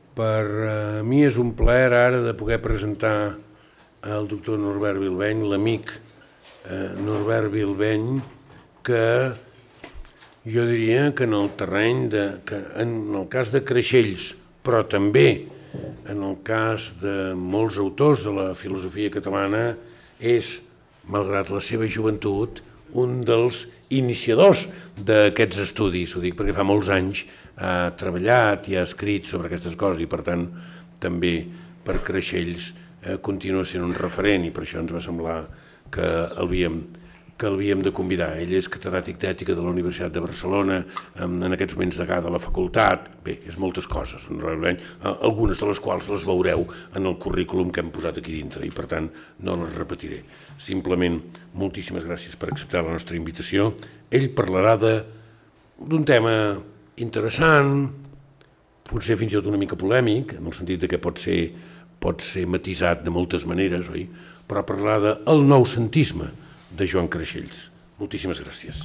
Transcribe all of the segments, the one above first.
Per mi és un plaer ara de poder presentar al doctor Norbert Bilbeny, l'amic Norbert Bilbeny, que jo diria que en el terreny, en el cas de Creixells, però també en el cas de molts autors de la filosofia catalana, és, malgrat la seva joventut, un dels iniciadors d'aquests estudis. Ho dic perquè fa molts anys ha treballat i ha escrit sobre aquestes coses i, per tant, també per Creixells continua sent un referent i per això ens va semblar que l'havíem de convidar. Ell és catedràtic d'Ètica de la Universitat de Barcelona, en aquests moments degà de la facultat. Bé, és moltes coses, algunes de les quals les veureu en el currículum que hem posat aquí dintre i, per tant, no les repetiré. Simplement, moltíssimes gràcies per acceptar la nostra invitació. Ell parlarà d'un tema interessant, potser fins i tot una mica polèmic, en el sentit que pot ser matisat de moltes maneres, oi? Però parlarà del noucentisme de Joan Creixells. Moltíssimes gràcies.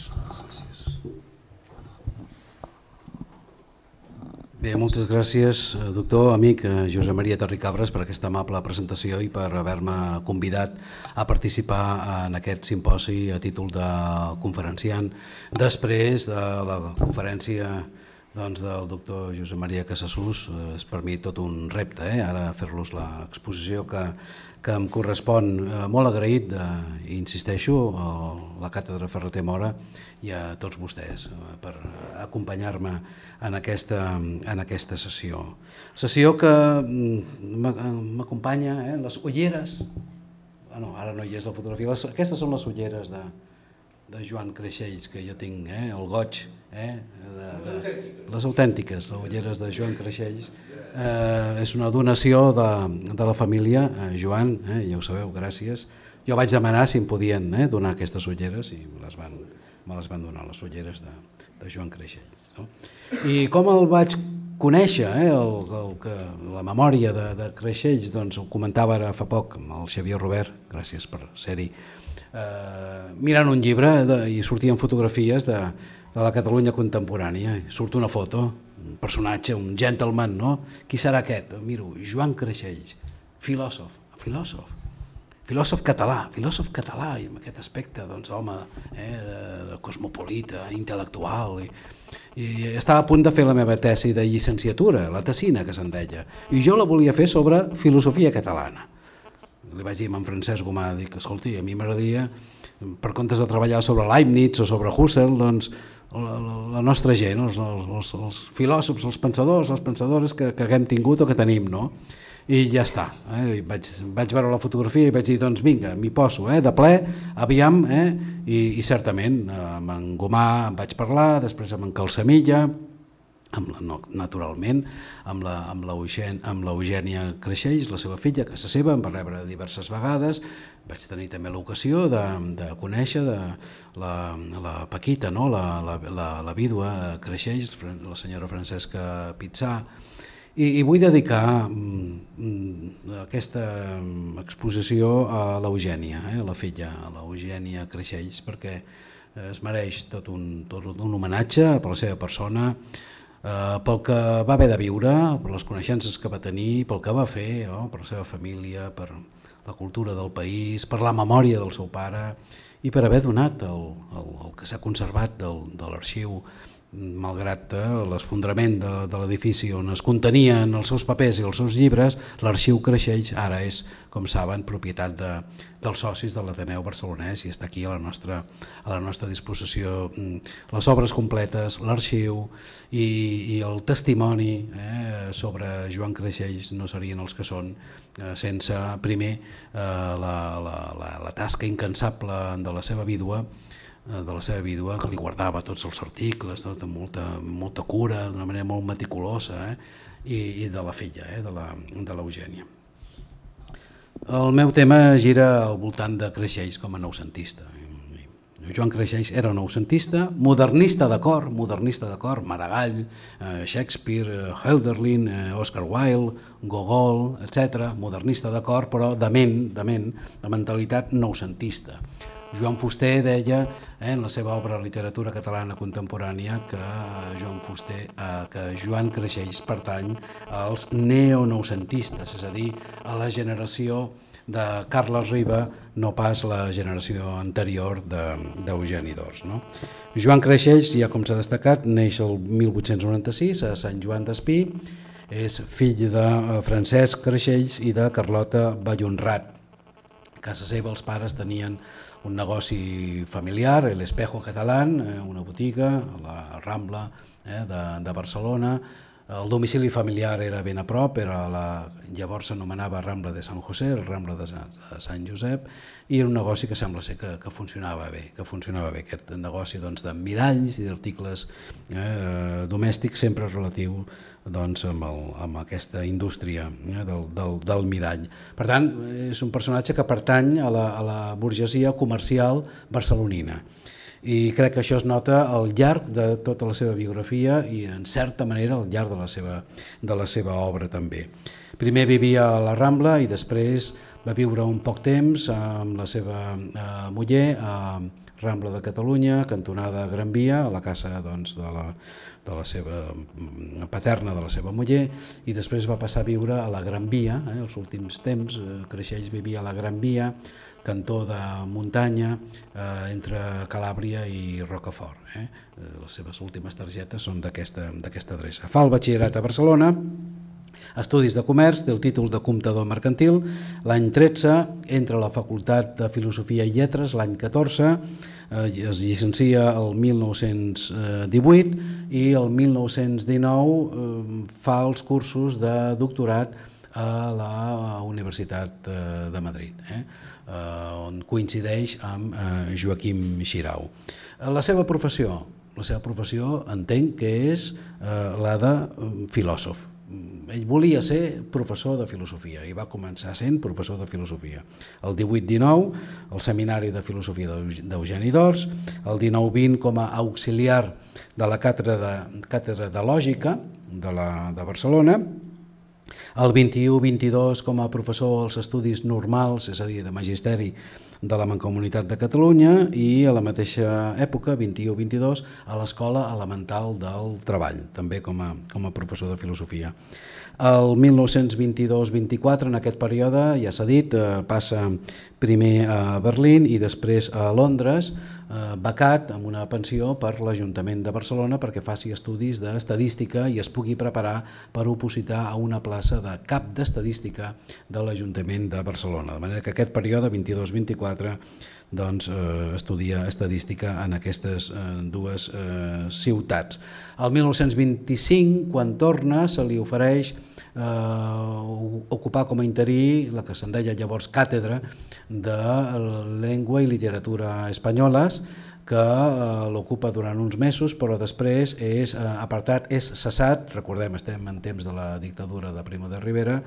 Bé, moltes gràcies, doctor, amic Josep Maria Terricabres, per aquesta amable presentació i per haver-me convidat a participar en aquest simposi a títol de conferenciant després de la conferència del doctor Josep Maria Casassús. És per mi tot un repte, ara fer-los l'exposició que em correspon. Molt agraït, i insisteixo, a la càtedra Ferrater Mora i a tots vostès per acompanyar-me en aquesta sessió. Sessió que m'acompanya les ulleres, ara no hi és la fotografia, aquestes són les ulleres de Joan Creixells, que jo tinc, el goig, les autèntiques, les ulleres de Joan Creixells. És una donació de la família, Joan, ja ho sabeu, gràcies. Jo vaig demanar si em podien donar aquestes ulleres i me les van donar, les ulleres de Joan Creixells. I com el vaig conèixer, la memòria de Creixells, doncs ho comentava ara fa poc amb el Xavier Robert, gràcies per ser-hi, mirant un llibre i sortien fotografies de la Catalunya contemporània. Surt una foto, un personatge, un gentleman, no? Qui serà aquest? Miro, Joan Creixells, filòsof català, i amb aquest aspecte, home, de cosmopolita, intel·lectual, i estava a punt de fer la meva tesi de llicenciatura, la tesina que se'n deia, i jo la volia fer sobre filosofia catalana. Li vaig dir a en Francesc Gomà, dic, escolti, a mi m'agradaria, per comptes de treballar sobre Leibniz o sobre Husserl, doncs la nostra gent, els filòsofs, els pensadors, les pensadores que haguem tingut o que tenim, no? I ja està. Vaig veure la fotografia i vaig dir, doncs vinga, m'hi poso, de ple, aviam, i certament amb en Gomà em vaig parlar, després amb en Calsamilla, naturalment, amb l'Eugènia Creixells, la seva filla, casa seva, em va rebre diverses vegades. Vaig tenir també l'ocasió de conèixer la Paquita, la vídua Creixells, la senyora Francesca Pitzà, i vull dedicar aquesta exposició a l'Eugènia, la filla, a l'Eugènia Creixells, perquè es mereix tot un homenatge per la seva persona, pel que va haver de viure, per les coneixences que va tenir, pel que va fer, per la seva família, per la cultura del país, per la memòria del seu pare i per haver donat el que s'ha conservat de l'arxiu, malgrat l'esfondrament de l'edifici on es contenien els seus papers i els seus llibres. L'arxiu Creixells ara és, com saben, propietat dels socis de l'Ateneu Barcelonès i està aquí a la nostra disposició les obres completes, l'arxiu i el testimoni sobre Joan Creixells no serien els que són sense, primer, la tasca incansable de la seva vídua, que li guardava tots els articles amb molta cura, d'una manera molt meticulosa, i de la filla, de l'Eugènia. El meu tema gira al voltant de Creixells com a noucentista. Joan Creixells era noucentista, modernista d'acord, Maragall, Shakespeare, Hölderlin, Oscar Wilde, Gogol, etc. Modernista d'acord, però de mentalitat noucentista. Joan Fuster deia en la seva obra Literatura catalana contemporània que Joan Creixells pertany als neonoucentistes, és a dir, a la generació de Carles Riba, no pas la generació anterior d'Eugeni d'Ors. Joan Creixells, ja com s'ha destacat, neix el 1896 a Sant Joan d'Espí, és fill de Francesc Creixells i de Carlota Ballonrat. A casa seva els pares tenien un negoci familiar, el Espejo Catalán, una botiga a la Rambla de Barcelona. El domicili familiar era ben a prop, llavors s'anomenava Rambla de Sant José, el Rambla de Sant Josep, i era un negoci que sembla ser que funcionava bé, aquest negoci de miralls i d'articles domèstics, sempre relatiu amb aquesta indústria del mirall. Per tant, és un personatge que pertany a la burgesia comercial barcelonina. I crec que això es nota al llarg de tota la seva biografia i en certa manera al llarg de la seva obra també. Primer vivia a la Rambla i després va viure un poc temps amb la seva muller a Rambla de Catalunya, cantonada Gran Via, a la casa de la seva paterna, de la seva muller, i després va passar a viure a la Gran Via, els últims temps. Creixells vivia a la Gran Via, cantó de muntanya entre Calàbria i Rocafort. Les seves últimes targetes són d'aquesta adreça. Fa el batxillerat a Barcelona, estudis de comerç, té el títol de comptador mercantil. L'any 13 entra a la Facultat de Filosofia i Lletres, l'any 14 es llicencia el 1918 i el 1919 fa els cursos de doctorat a la Universitat de Madrid, on coincideix amb Joaquim Xirau. La seva professió entenc que és la de filòsof. Ell volia ser professor de filosofia i va començar sent professor de filosofia. El 18-19, al Seminari de Filosofia d'Eugeni d'Ors, el 19-20 com a auxiliar de la Càtedra de Lògica de Barcelona, el 21-22 com a professor als estudis normals, és a dir, de magisteri de la Mancomunitat de Catalunya, i a la mateixa època, 21-22, a l'Escola Elemental del Treball, també com a professor de filosofia. El 1922-24, en aquest període, ja s'ha dit, passa primer a Berlín i després a Londres, becat amb una pensió per l'Ajuntament de Barcelona perquè faci estudis d'estadística i es pugui preparar per opositar a una plaça de cap d'estadística de l'Ajuntament de Barcelona. De manera que aquest període, 22-24, estudia estadística en aquestes dues ciutats. El 1925, quan torna, se li ofereix ocupar com a interí la que se'n deia llavors càtedra de Llengua i Literatura Espanyoles, que l'ocupa durant uns mesos, però després és apartat, és cessat. Recordem, estem en temps de la dictadura de Primo de Rivera,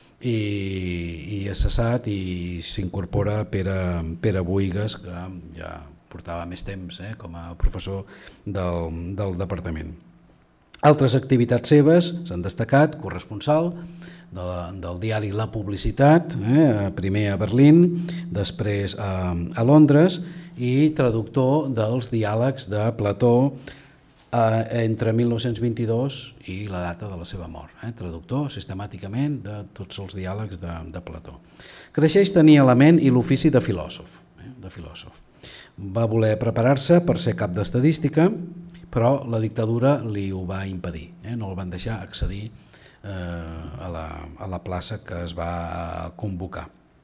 i és cessat i s'incorpora Pere Boïgues, que ja portava més temps com a professor del departament. Altres activitats seves s'han destacat: corresponsal del diari La Publicitat, primer a Berlín, després a Londres, i traductor dels diàlegs de Plató entre 1922 i la data de la seva mort. Traductor sistemàticament de tots els diàlegs de Plató. Creixells tenia la ment i l'ofici de filòsof. Va voler preparar-se per ser cap d'estadística, però la dictadura li ho va impedir. No el van deixar accedir a la plaça que es va convocar.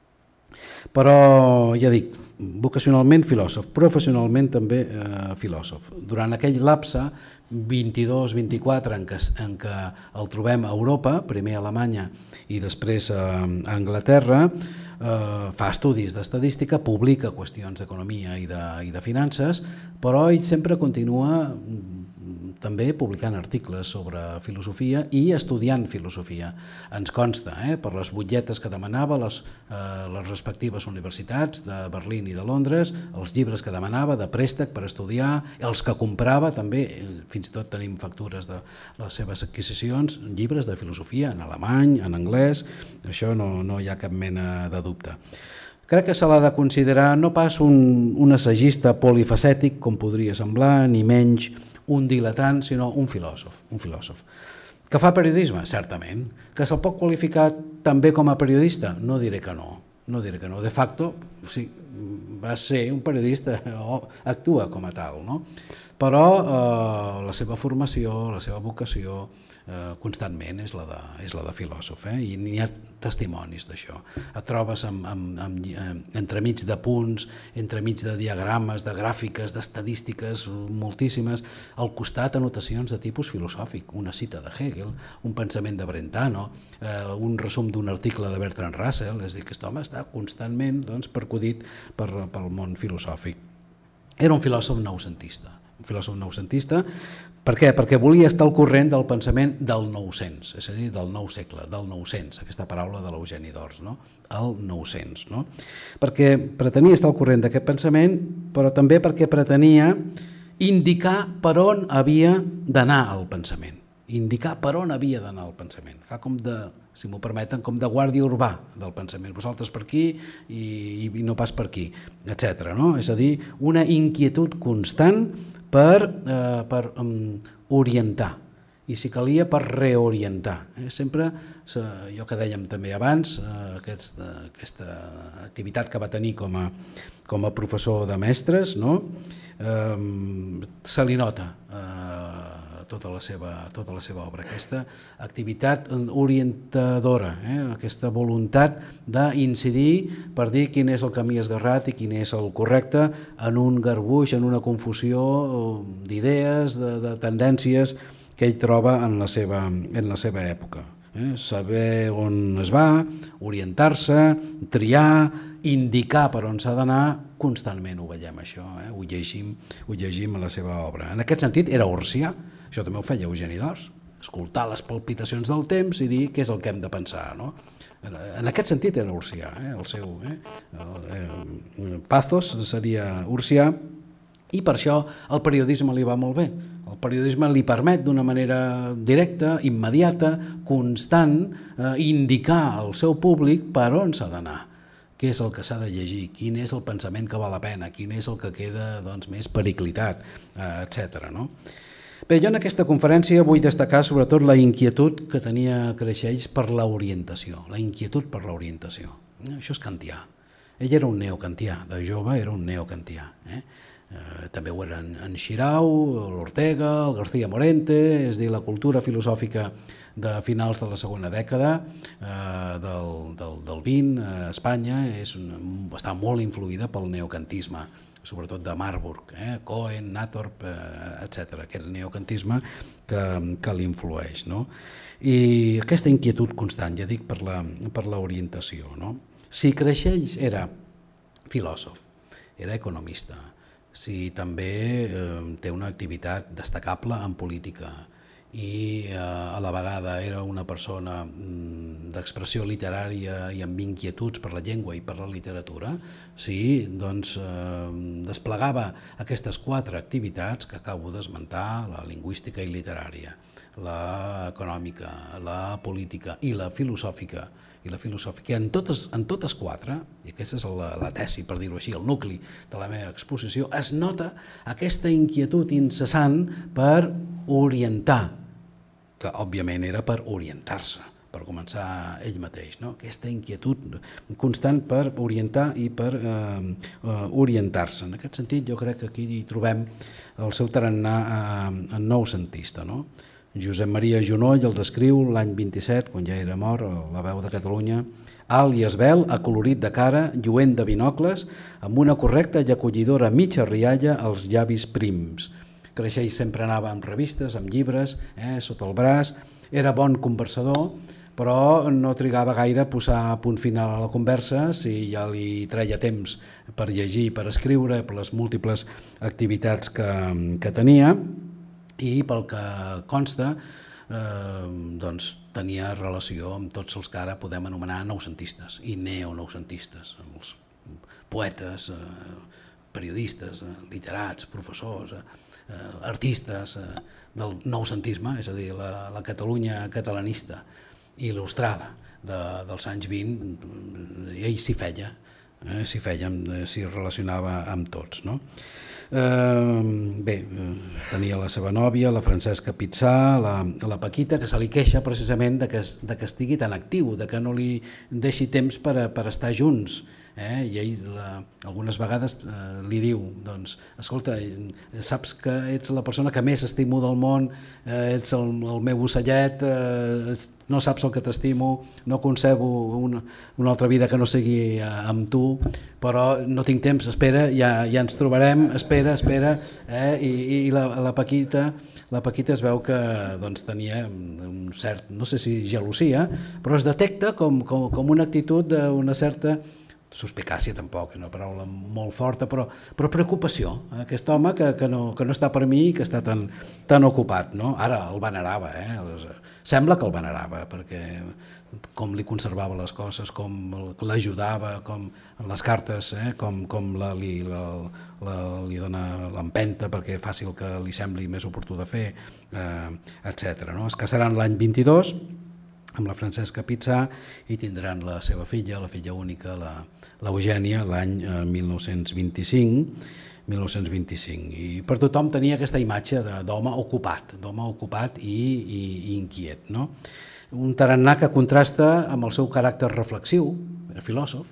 Però, ja dic, vocacionalment filòsof, professionalment també filòsof. Durant aquell lapse, 22-24, en què el trobem a Europa, primer a Alemanya i després a Anglaterra, fa estudis d'estadística, publica qüestions d'economia i de finances, però ell sempre continua també publicant articles sobre filosofia i estudiant filosofia. Ens consta, per les butlletes que demanava les respectives universitats de Berlín i de Londres, els llibres que demanava de préstec per estudiar, els que comprava també, fins i tot tenim factures de les seves adquisicions, llibres de filosofia en alemany, en anglès, això no hi ha cap mena de dubte. Crec que se l'ha de considerar no pas un assagista polifacètic, com podria semblar, ni menys un diletant, sinó un filòsof. Que fa periodisme? Certament. Que se'l pot qualificar també com a periodista? No diré que no. De facto, sí, va ser un periodista o actua com a tal, no? Però la seva formació, la seva vocació constantment és la de filòsof, i n'hi ha testimonis d'això. Et trobes entremig de punts, entremig de diagrames, de gràfiques, d'estadístiques moltíssimes, al costat anotacions de tipus filosòfic, una cita de Hegel, un pensament de Brentano, un resum d'un article de Bertrand Russell, és a dir, que aquest home està constantment percudit pel món filosòfic. Era un filòsof noucentista. Per què? Perquè volia estar al corrent del pensament del nou-cents, és a dir, del nou segle, del nou-cents, aquesta paraula de l'Eugeni d'Ors, no? El nou-cents, no? Perquè pretenia estar al corrent d'aquest pensament, però també perquè pretenia indicar per on havia d'anar el pensament. Fa com de, si m'ho permeten, com de guàrdia urbà del pensament. Vosaltres per aquí i no pas per aquí, etc. És a dir, una inquietud constant per orientar i, si calia, per reorientar. Sempre, allò que dèiem també abans, aquesta activitat que va tenir com a professor de mestres, se li nota tota la seva obra, aquesta activitat orientadora, aquesta voluntat d'incidir per dir quin és el camí esgarrat i quin és el correcte en un garbuix, en una confusió d'idees, de tendències que ell troba en la seva època. Saber on es va, orientar-se, triar, indicar per on s'ha d'anar, constantment ho veiem això, ho llegim a la seva obra. En aquest sentit era ursià, això també ho feia Eugeni d'Ors, escoltar les palpitacions del temps i dir què és el que hem de pensar. En aquest sentit era ursià, el seu pathos seria ursià, i per això el periodisme li va molt bé. El periodisme li permet d'una manera directa, immediata, constant, indicar al seu públic per on s'ha d'anar, què és el que s'ha de llegir, quin és el pensament que val la pena, quin és el que queda més periclitat, etc. Bé, jo en aquesta conferència vull destacar sobretot la inquietud que tenia Creixells per l'orientació, Això és kantià. Ell era un neokantià, de jove era un neokantià. També ho eren en Xirau, l'Ortega, el García Morente, és a dir, la cultura filosòfica de finals de la segona dècada del XX a Espanya està molt influïda pel neokantisme, sobretot de Marburg, Cohen, Nathorp, etc. Aquest neokantisme que l'influeix. I aquesta inquietud constant, ja dic, per l'orientació. Si Creixells era filòsof, era economista, si també té una activitat destacable en política i a la vegada era una persona d'expressió literària i amb inquietuds per la llengua i per la literatura, sí, doncs desplegava aquestes 4 activitats que acabo d'esmentar, la lingüística i literària, la econòmica, la política i la filosòfica, en totes 4, i aquesta és la tesi, per dir-ho així, el nucli de la meva exposició, es nota aquesta inquietud incessant per orientar, que òbviament era per orientar-se, per començar ell mateix, aquesta inquietud constant per orientar i per orientar-se. En aquest sentit, jo crec que aquí hi trobem el seu tarannà noucentista. Josep Maria Junoll el descriu l'any 27, quan ja era mort, La veu de Catalunya, alt i esvelt, acolorit de cara, lluent de binocles, amb una correcta i acollidora mitja rialla als llavis prims. Creixells sempre anava amb revistes, amb llibres, sota el braç, era bon conversador, però no trigava gaire a posar punt final a la conversa si ja li treia temps per llegir, per escriure, per les múltiples activitats que tenia, i pel que consta tenia relació amb tots els que ara podem anomenar noucentistes i neonoucentistes, els poetes, periodistes, literats, professors, artistes del noucentisme, és a dir, la Catalunya catalanista il·lustrada dels anys 20, ell s'hi feia s'hi relacionava amb tots, no? Bé, tenia la seva nòvia, la Francesca Pizzà, la Paquita, que se li queixa precisament de que estigui tan actiu, de que no li deixi temps per estar junts, i ell algunes vegades li diu, doncs, escolta, saps que ets la persona que més estimo del món, ets el meu ocellet, no saps el que t'estimo, no concebo una altra vida que no sigui amb tu, però no tinc temps, espera, ja ens trobarem, espera, i la Paquita es veu que tenia un cert, no sé si gelosia, però es detecta com una actitud d'una certa suspicàcia, tampoc, una paraula molt forta, però preocupació. Aquest home que no està per mi i que està tan ocupat. Ara el venerava, sembla que el venerava, perquè com li conservava les coses, com l'ajudava, com en les cartes, com li dona l'empenta perquè faci el que li sembli més oportú de fer, etc. Es casaran l'any 22 amb la Francesca Pizzà i tindran la seva filla, la filla única, l'Eugènia, l'any 1925, i per tothom tenia aquesta imatge d'home ocupat i inquiet. Un tarannà que contrasta amb el seu caràcter reflexiu, filòsof,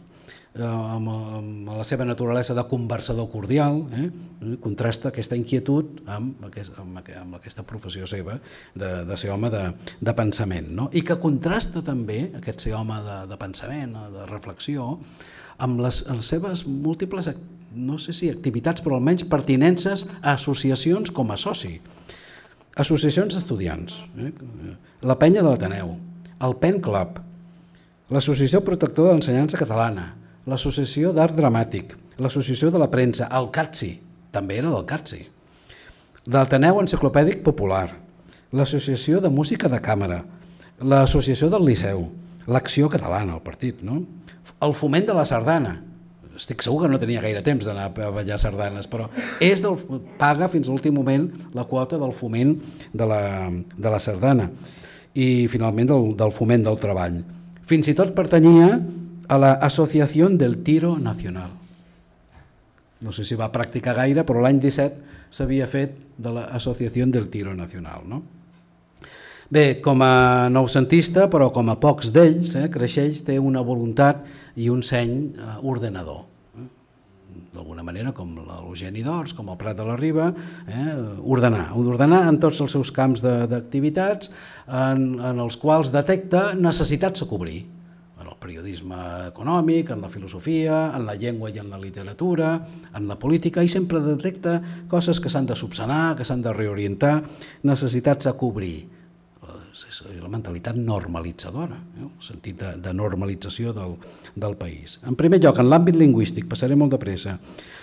amb la seva naturalesa de conversador cordial, contrasta aquesta inquietud amb aquesta professió seva de ser home de pensament, i que contrasta també aquest ser home de pensament, de reflexió, amb les seves múltiples, no sé si activitats, però almenys pertinences a associacions com a soci. Associacions d'estudiants, la Penya de l'Ateneu, el Pen Club, l'Associació Protectora de l'Ensenyança Catalana, l'Associació d'Art Dramàtic, l'Associació de la Premsa, el CATSI, també era del CATSI, l'Ateneu Enciclopèdic Popular, l'Associació de Música de Càmera, l'Associació del Liceu, l'Acció Catalana, el partit, el Foment de la Sardana. Estic segur que no tenia gaire temps d'anar a ballar sardanes, però paga fins a l'últim moment la quota del foment de la sardana i finalment del foment del treball. Fins i tot pertanyia a l'Associació del Tiro Nacional. No sé si va practicar gaire, però l'any 17 s'havia fet de l'Associació del Tiro Nacional. Bé, com a noucentista, però com a pocs d'ells, Creixells té una voluntat i un seny ordenador. D'alguna manera, com l'Eugeni d'Ors, com el Prat de la Riba, ordenar en tots els seus camps d'activitats en els quals detecta necessitats a cobrir. En el periodisme econòmic, en la filosofia, en la llengua i en la literatura, en la política, i sempre detecta coses que s'han de subsanar, que s'han de reorientar, necessitats a cobrir. La mentalitat normalitzadora, el sentit de normalització del país. En primer lloc, en l'àmbit lingüístic, passaré molt de pressa,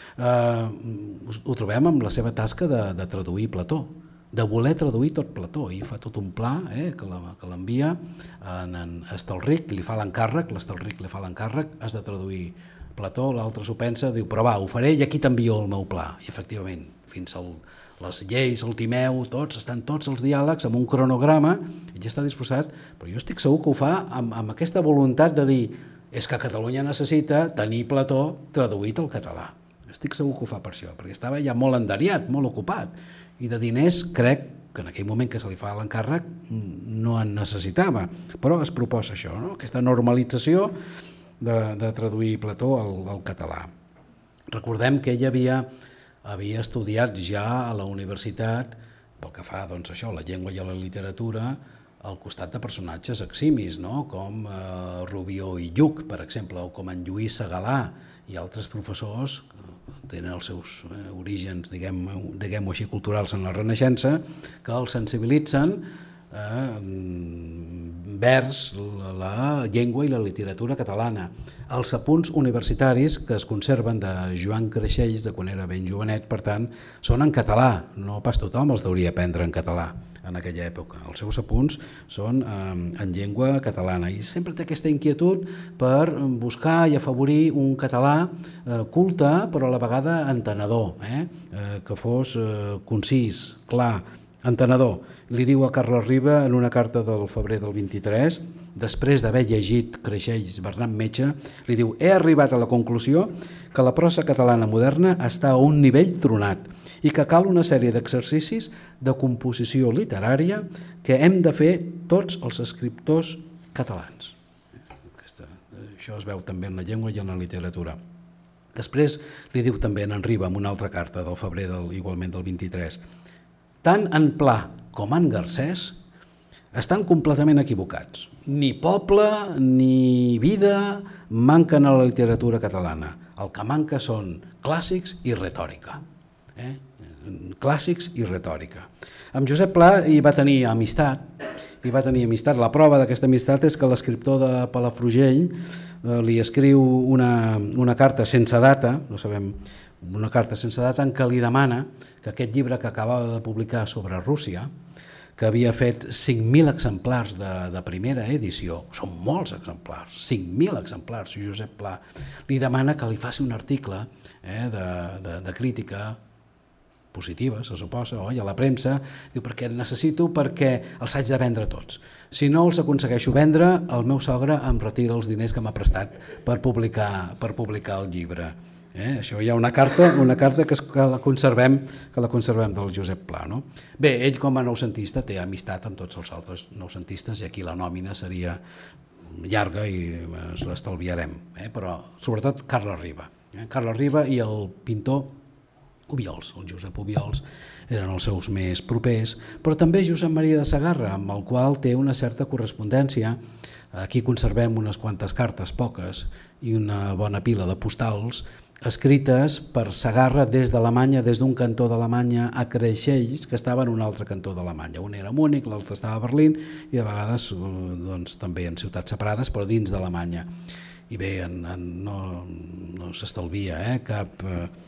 ho trobem amb la seva tasca de traduir Plató, de voler traduir tot Plató, i fa tot un pla que l'envia a Estelric, li fa l'encàrrec, l'Estelric li fa l'encàrrec, has de traduir Plató, l'altre s'ho pensa, diu, però va, ho faré i aquí t'envio el meu pla, i efectivament, fins les lleis, el Timeu, estan tots els diàlegs amb un cronograma, i ja està disposat, però jo estic segur que ho fa amb aquesta voluntat de dir és que Catalunya necessita tenir Plató traduït al català. Estic segur que ho fa per això, perquè estava ja molt enderiat, molt ocupat, i de diners crec que en aquell moment que se li fa l'encàrrec no en necessitava, però es proposa això, aquesta normalització de traduir Plató al català. Recordem que ell havia estudiat ja a la universitat, pel que fa a la llengua i a la literatura, al costat de personatges eximis, com Rubió i Lluc, per exemple, o com en Lluís Segalà i altres professors que tenen els seus orígens, diguem-ho així, culturals en la Renaixença, que els sensibilitzen vers la llengua i la literatura catalana. Els apunts universitaris que es conserven de Joan Creixells, de quan era ben jovenet, per tant, són en català, no pas tothom els hauria aprendre en català en aquella època. Els seus apunts són en llengua catalana i sempre té aquesta inquietud per buscar i afavorir un català culte, però a la vegada entenedor, que fos concís, clar, entenedor. Li diu a Carles Riba en una carta del febrer del 23, després d'haver llegit Creixells, Bernat Metge, li diu: he arribat a la conclusió que la prosa catalana moderna està a un nivell tronat i que cal una sèrie d'exercicis de composició literària que hem de fer tots els escriptors catalans. Això es veu també en la llengua i en la literatura. Després li diu també en Riba, en una altra carta del febrer igualment del 23: tant en Pla com en Garcés estan completament equivocats. Ni poble ni vida manquen a la literatura catalana. El que manca són clàssics i retòrica. Clàssics i retòrica. Amb Josep Pla hi va tenir amistat. La prova d'aquesta amistat és que l'escriptor de Palafrugell li escriu una carta sense data, no sabem, una carta sense data en què li demana que aquest llibre que acabava de publicar sobre Rússia, que havia fet 5.000 exemplars de primera edició, són molts exemplars, 5.000 exemplars, Josep Pla, li demana que li faci un article de crítica positiva, se suposa, oi, a la premsa, diu, perquè els haig de vendre tots. Si no els aconsegueixo vendre, el meu sogre em retira els diners que m'ha prestat per publicar el llibre. Això hi ha una carta que la conservem del Josep Pla. Bé, ell com a noucentista té amistat amb tots els altres noucentistes i aquí la nòmina seria llarga i l'estalviarem, però sobretot Carles Riba. Carles Riba i el pintor Obiols, el Josep Obiols, eren els seus més propers, però també Josep Maria de Sagarra, amb el qual té una certa correspondència. Aquí conservem unes quantes cartes, poques, i una bona pila de postals escrites per Sagarra des d'Alemanya, des d'un cantó d'Alemanya a Creixells, que estava en un altre cantó d'Alemanya. Un era a Múnich, l'altre estava a Berlín, i de vegades també en ciutats separades, però dins d'Alemanya. I bé, no s'estalvia cap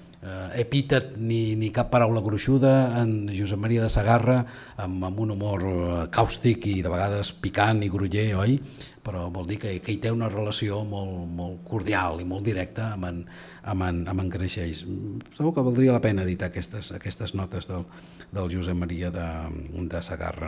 epítet ni cap paraula gruixuda en Josep Maria de Sagarra, amb un humor càustic i de vegades picant i groller, oi? Però vol dir que hi té una relació molt cordial i molt directa amb en Creixells. Segur que valdria la pena editar aquestes notes del Josep Maria de Sagarra.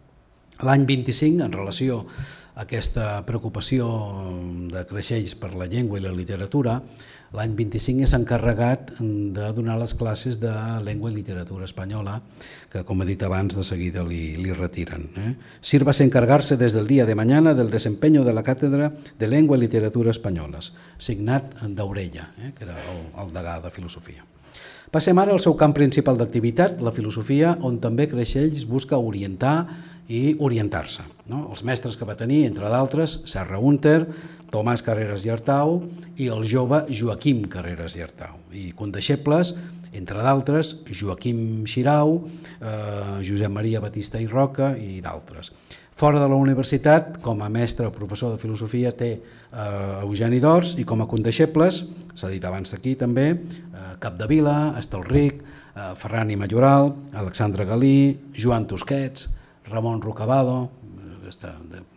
L'any 25, en relació a aquesta preocupació de Creixells per la llengua i la literatura, l'any 25 és encarregat de donar les classes de llengua i literatura espanyola, que, com he dit abans, de seguida li retiren. Sírvase encargarse desde el día de mañana del desempeño de la cátedra de Lengua y Literatura Españolas, signat d'Aurella, que era el degà de filosofia. Passem ara al seu camp principal d'activitat, la filosofia, on també Creixells busca orientar i orientar-se. Els mestres que va tenir, entre d'altres, Serra Hunter, Tomàs Carreras i Artau i el jove Joaquim Carreras i Artau. I condeixebles, entre d'altres, Joaquim Xirau, Josep Maria Batista i Roca i d'altres. Fora de la universitat, com a mestre o professor de filosofia, té Eugeni d'Ors i com a condeixebles, s'ha dit abans d'aquí també, Capdevila, Estelric, Ferran i Majoral, Alexandre Galí, Joan Tusquets, Ramon Rocabado, aquesta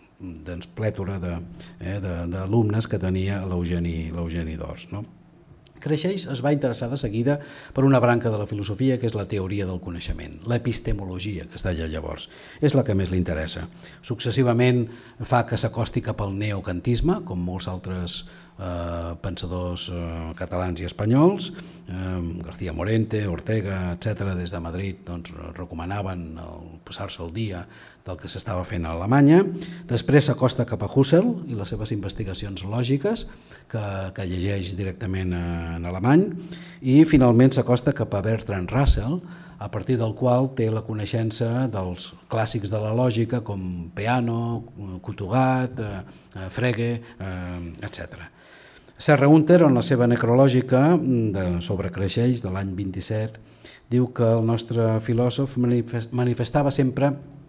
plètora d'alumnes que tenia l'Eugeni d'Ors. Creixells es va interessar de seguida per una branca de la filosofia que és la teoria del coneixement, l'epistemologia, que es deia llavors. És la que més li interessa. Successivament fa que s'acosti cap al neocantisme, com molts altres pensadors catalans i espanyols, García Morente, Ortega, etc., des de Madrid recomanaven passar-se el dia del que s'estava fent a Alemanya. Després s'acosta cap a Husserl i les seves investigacions lògiques, que llegeix directament en alemany, i finalment s'acosta cap a Bertrand Russell, a partir del qual té la coneixença dels clàssics de la lògica com Peano, Cutugat, Frege, etc. Serra Hunter, en la seva necrològica sobre Creixells de l'any 27, diu que el nostre filòsof manifestava sempre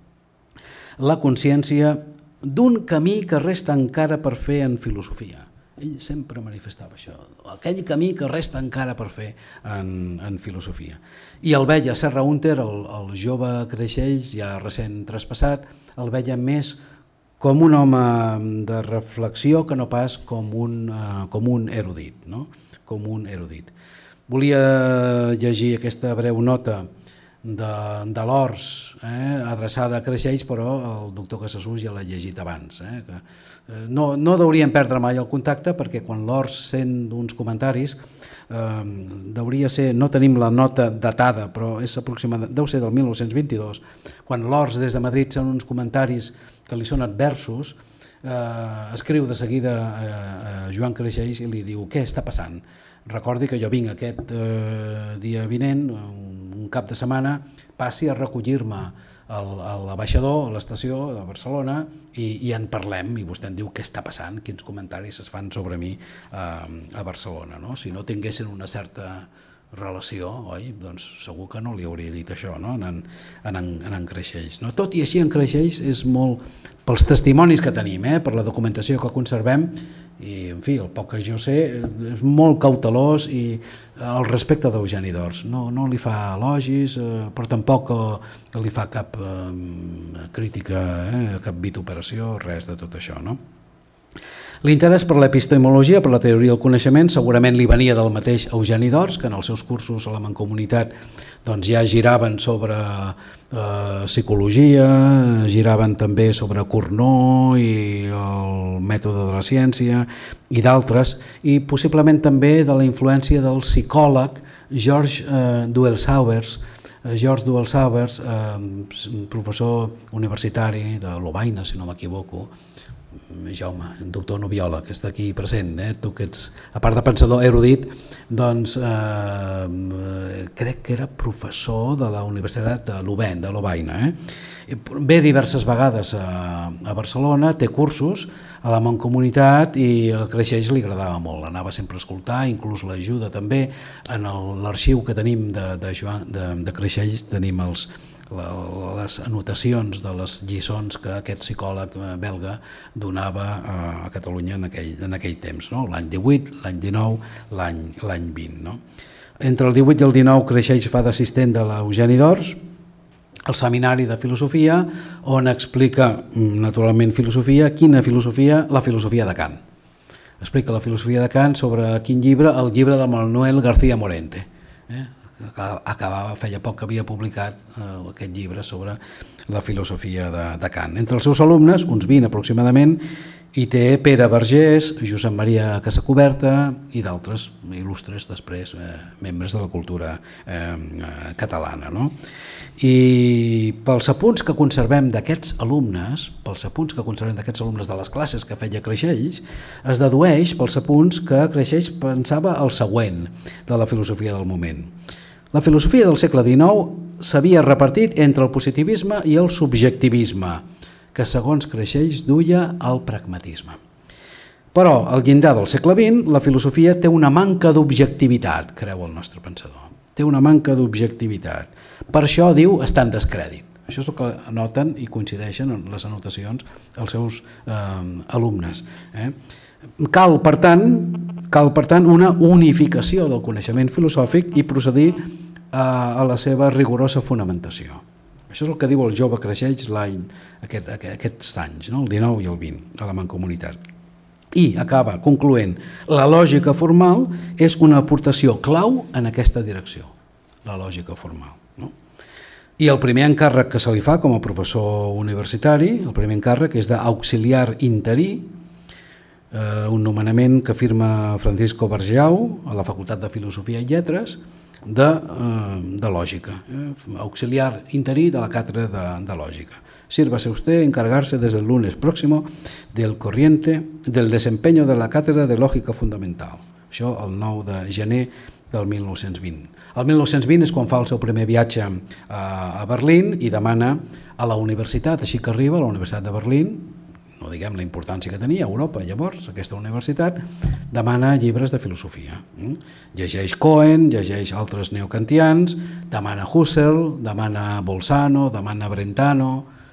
la consciència d'un camí que resta encara per fer en filosofia. Ell sempre manifestava això, aquell camí que resta encara per fer en filosofia. I el veia Serra Hunter, el jove Creixells, ja recent traspassat, el veia més com un home de reflexió que no pas com un erudit. Volia llegir aquesta breu nota de l'Ors, adreçada a Creixells, però el doctor Casassús ja l'ha llegit abans. No deuríem perdre mai el contacte, perquè quan l'Ors sent uns comentaris, deuria ser, no tenim la nota datada, però és deu ser del 1922, quan l'Ors des de Madrid sent uns comentaris que li són adversos, escriu de seguida a Joan Creixells i li diu: què està passant? Recordi que jo vinc aquest dia vinent, un cap de setmana, passi a recollir-me a l'ambaixador, a l'estació de Barcelona, i en parlem, i vostè em diu què està passant, quins comentaris es fan sobre mi a Barcelona. Si no tinguessin una certa relació, oi? Doncs segur que no li hauria dit això, no? En Creixells. Tot i així, en Creixells és molt, pels testimonis que tenim, per la documentació que conservem, i en fi, el poc que jo sé, és molt cautelós i al respecte d'Eugeni d'Ors. No li fa elogis, però tampoc li fa cap crítica, cap vituperació, res de tot això, no? L'interès per l'epistemologia, per la teoria del coneixement, segurament li venia del mateix Eugeni d'Ors, que en els seus cursos a la Mancomunitat ja giraven sobre psicologia, giraven també sobre Cournot i el mètode de la ciència i d'altres, i possiblement també de la influència del psicòleg George Duell-Sauvers, professor universitari de Lovaina, si no m'equivoco, Jaume, doctor no biòleg, que està aquí present, tu que ets, a part de pensador erudit, doncs crec que era professor de la Universitat de Lovaina. Ve diverses vegades a Barcelona, té cursos a la Mancomunitat i a Creixells li agradava molt, anava sempre a escoltar, inclús l'ajuda també. En l'arxiu que tenim de Creixells tenim les anotacions de les lliçons que aquest psicòleg belga donava a Catalunya en aquell temps, l'any 18, l'any 19, l'any 20. Entre el 18 i el 19 Creixells fa d'assistent de l'Eugeni d'Ors al seminari de filosofia, on explica naturalment filosofia. Quina filosofia? La filosofia de Kant. Explica la filosofia de Kant sobre quin llibre? El llibre de Manuel García Morente. Feia poc que havia publicat aquest llibre sobre la filosofia de Kant. Entre els seus alumnes, uns 20 aproximadament, hi té Pere Vergés, Josep Maria Casacuberta i d'altres il·lustres després membres de la cultura catalana. I pels apunts que conservem d'aquests alumnes, de les classes que feia Creixells, es dedueix pels apunts que Creixells pensava el següent de la filosofia del moment. La filosofia del segle XIX s'havia repartit entre el positivisme i el subjectivisme, que segons Creixells duia al pragmatisme. Però al llindar del segle XX la filosofia té una manca d'objectivitat, creu el nostre pensador. Té una manca d'objectivitat. Per això, diu, està en descrèdit. Això és el que anoten i coincideixen en les anotacions els seus alumnes. Cal, per tant, una unificació del coneixement filosòfic i procedir a la seva rigorosa fonamentació. Això és el que diu el jove Creixells aquests anys, el 19 i el 20, a la Mancomunitat. I acaba concloent: la lògica formal és una aportació clau en aquesta direcció, la lògica formal. I el primer encàrrec que se li fa com a professor universitari, el primer encàrrec és d'auxiliar interí, un nomenament que firma Francisco Barjau a la Facultat de Filosofia i Lletres de Lògica, auxiliar interí de la càtedra de Lògica. Sírvase usted encargarse desde el lunes próximo del desempeño de la cátedra de lògica fundamental. Això el 9 de gener del 1920. El 1920 és quan fa el seu primer viatge a Berlín i demana a la universitat, així que arriba a la Universitat de Berlín, no diguem la importància que tenia a Europa llavors, aquesta universitat, demana llibres de filosofia. Llegeix Cohen, llegeix altres neokantians, demana Husserl, demana Bolzano, demana Brentano,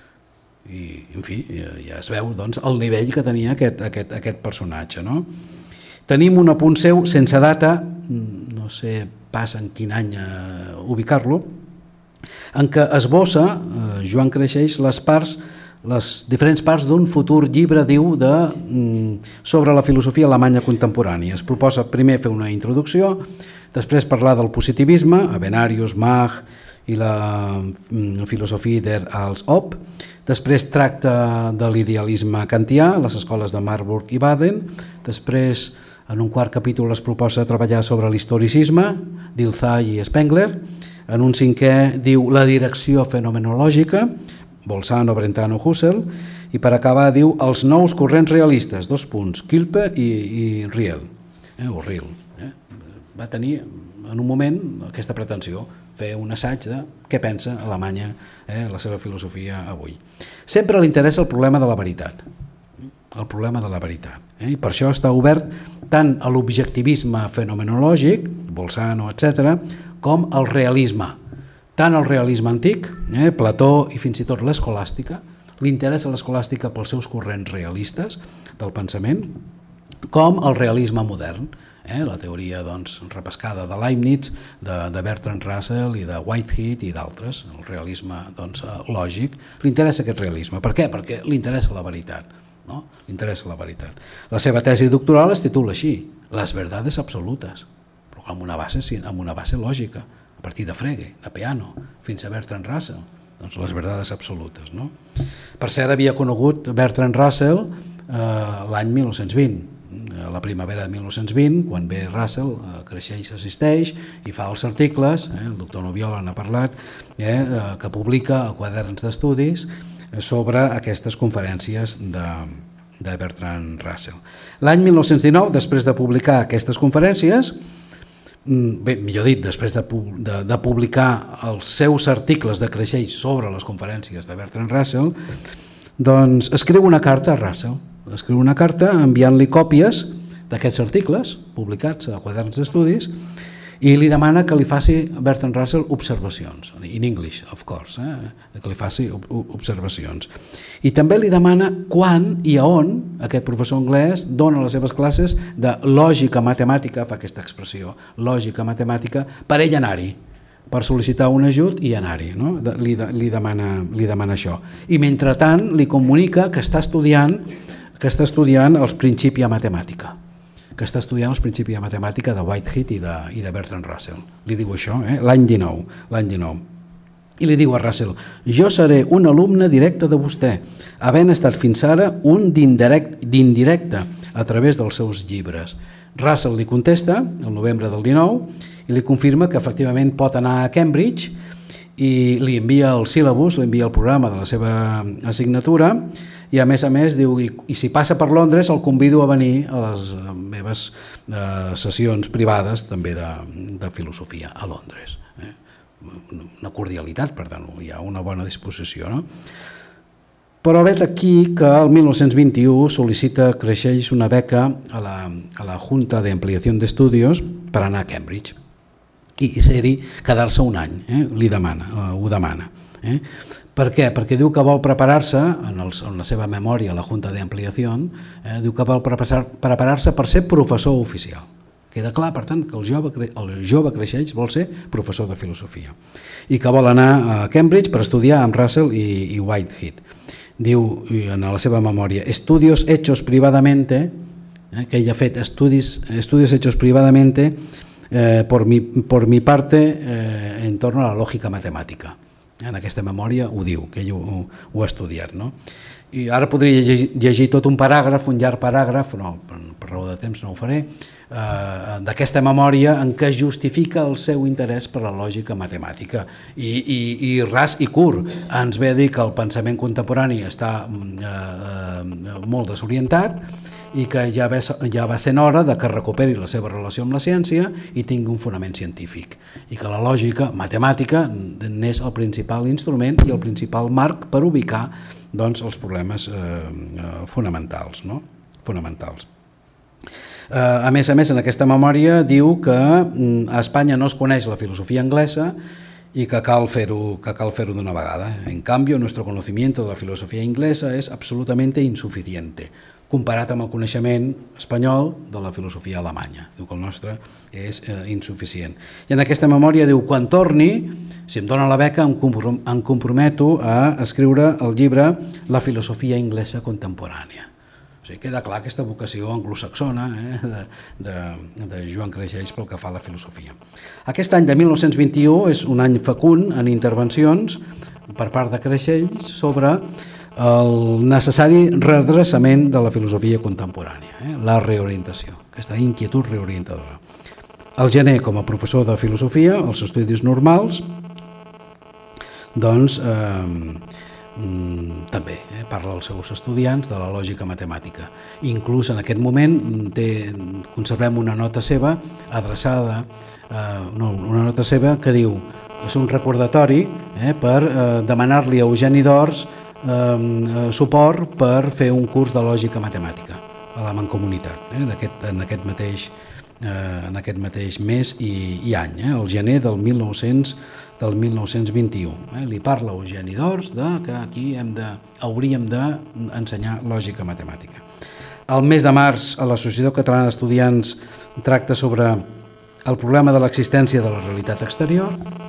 i en fi, ja es veu el nivell que tenia aquest personatge. Tenim un apunt seu sense data, no sé pas en quin any ubicar-lo, en què esbossa Joan Creixells les diferents parts d'un futur llibre, diu, sobre la filosofia alemanya contemporània. Es proposa primer fer una introducció, després parlar del positivisme, Avenarius, Mach i la Philosophie der als Ob. Després tracta de l'idealisme kantià, les escoles de Marburg i Baden. Després, en un quart capítol, es proposa treballar sobre l'historicisme, d'Ilzai i Spengler. En un cinquè diu la direcció fenomenològica, Bolzano, Brentano, Husserl. I per acabar diu els nous corrents realistes, Kilpe i Riel, o Riel. Va tenir en un moment aquesta pretensió, fer un assaig de què pensa Alemanya, la seva filosofia avui. Sempre li interessa el problema de la veritat, i per això està obert tant a l'objectivisme fenomenològic, Bolzano, etc., com al realisme, tant el realisme antic, Plató i fins i tot l'escolàstica. Li interessa l'escolàstica pels seus corrents realistes del pensament, com el realisme modern, la teoria repescada de Leibniz, de Bertrand Russell i de Whitehead i d'altres, el realisme lògic. Li interessa aquest realisme. Per què? Perquè li interessa la veritat. Li interessa la veritat. La seva tesi doctoral es titula així, Les verdades absolutes, però amb una base lògica, a partir de Frege, de Peano, fins a Bertrand Russell. Les verdades absolutes. Per cert, havia conegut Bertrand Russell l'any 1920, la primavera de 1920, quan ve Russell, Creixell s'assisteix i fa els articles, el doctor Nubiola n'ha parlat, que publica a quaderns d'estudis sobre aquestes conferències de Bertrand Russell. L'any 1919, després de publicar aquestes conferències, millor dit, després de publicar els seus articles de Creixell sobre les conferències de Bertrand Russell, doncs escriu una carta a Russell, escriu una carta enviant-li còpies d'aquests articles publicats a quaderns d'estudis i li demana que li faci Bertrand Russell observacions, in English, of course, que li faci observacions. I també li demana quan i a on aquest professor anglès dona les seves classes de lògica matemàtica, fa aquesta expressió, lògica matemàtica, per ell anar-hi, per sol·licitar un ajut i anar-hi. Li demana això. I mentrestant li comunica que està estudiant els Principia Mathematica, de Whitehead i de Bertrand Russell. Li diu això, l'any 19. I li diu a Russell, jo seré un alumne directe de vostè, havent estat fins ara un d'indirecte a través dels seus llibres. Russell li contesta, el novembre del 19, i li confirma que efectivament pot anar a Cambridge i li envia el síl·labus, li envia el programa de la seva assignatura i a més diu, i si passa per Londres el convido a venir a les meves sessions privades també de filosofia a Londres. Una cordialitat, per tant, hi ha una bona disposició. Però vet aquí que el 1921 sol·licita Creixell una beca a la Junta de Ampliación de Estudios per anar a Cambridge i ser-hi, quedar-se un any, ho demana. Per què? Perquè diu que vol preparar-se, en la seva memòria, la Junta de Ampliación, diu que vol preparar-se per ser professor oficial. Queda clar, per tant, que el jove Creixell vol ser professor de filosofia i que vol anar a Cambridge per estudiar amb Russell i Whitehead. Diu en la seva memòria, estudios hechos privadamente, que ell ha fet estudios hechos privadamente por mi parte en torno a la lògica matemàtica. En aquesta memòria ho diu, que ell ho ha estudiat. I ara podria llegir tot un paràgraf, un llarg paràgraf, però per raó de temps no ho faré, d'aquesta memòria en què justifica el seu interès per la lògica matemàtica. I ras i curt ens ve a dir que el pensament contemporani està molt desorientat i que ja va sent hora que recuperi la seva relació amb la ciència i tingui un fonament científic, i que la lògica matemàtica n'és el principal instrument i el principal marc per ubicar els problemes fonamentals. A més, en aquesta memòria diu que a Espanya no es coneix la filosofia anglesa y que cal fer-ho d'una vegada. En cambio, nuestro conocimiento de la filosofía inglesa es absolutamente insuficiente, comparat amb el coneixement espanyol de la filosofia alemanya. Diu que el nostre és insuficient. I en aquesta memòria diu, quan torni, si em dona la beca, em comprometo a escriure el llibre La filosofia inglesa contemporània. O sigui, queda clar aquesta vocació anglosaxona de Joan Creixells pel que fa a la filosofia. Aquest any de 1921 és un any fecund en intervencions per part de Creixells sobre el necessari redreçament de la filosofia contemporània, la reorientació, aquesta inquietud reorientadora. El gener, com a professor de filosofia, als estudis normals, doncs també parla als seus estudiants de la lògica matemàtica. Inclús en aquest moment conservem una nota seva adreçada, una nota seva que diu, és un recordatori per demanar-li a Eugeni d'Ors suport per fer un curs de lògica matemàtica a la Mancomunitat en aquest mateix mes i any, el gener del 1921. Li parla a Eugeni d'Ors que aquí hauríem d'ensenyar lògica matemàtica. Al mes de març, a l'Associació Catalana d'Estudiants tracta sobre el problema de l'existència de la realitat exterior.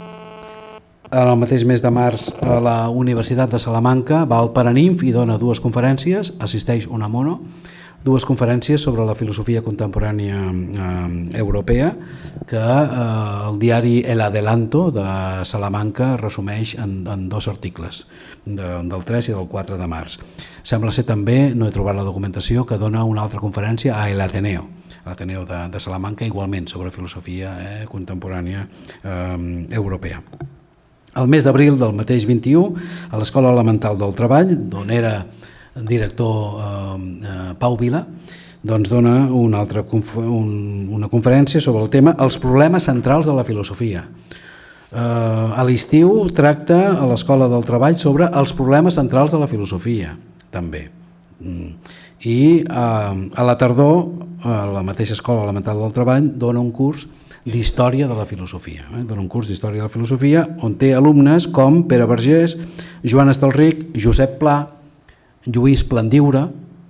En el mateix mes de març, a la Universitat de Salamanca va al Paraninf i dona dues conferències, assisteix una mono, dues conferències sobre la filosofia contemporània europea que el diari El Adelanto de Salamanca resumeix en dos articles, del 3 i del 4 de març. Sembla ser també, no he trobat la documentació, que dona una altra conferència a El Ateneo, l'Ateneo de Salamanca, igualment sobre filosofia contemporània europea. El mes d'abril del mateix 21, a l'Escola Elemental del Treball, d'on era director Pau Vila, doncs dona una conferència sobre el tema els problemes centrals de la filosofia. A l'estiu tracta a l'Escola del Treball sobre els problemes centrals de la filosofia, també. I a la tardor, a la mateixa Escola Elemental del Treball, dona un curs d'Història de la Filosofia. Dona un curs d'Història de la Filosofia on té alumnes com Pere Vergés, Joan Estalric, Josep Pla, Lluís Plandiura,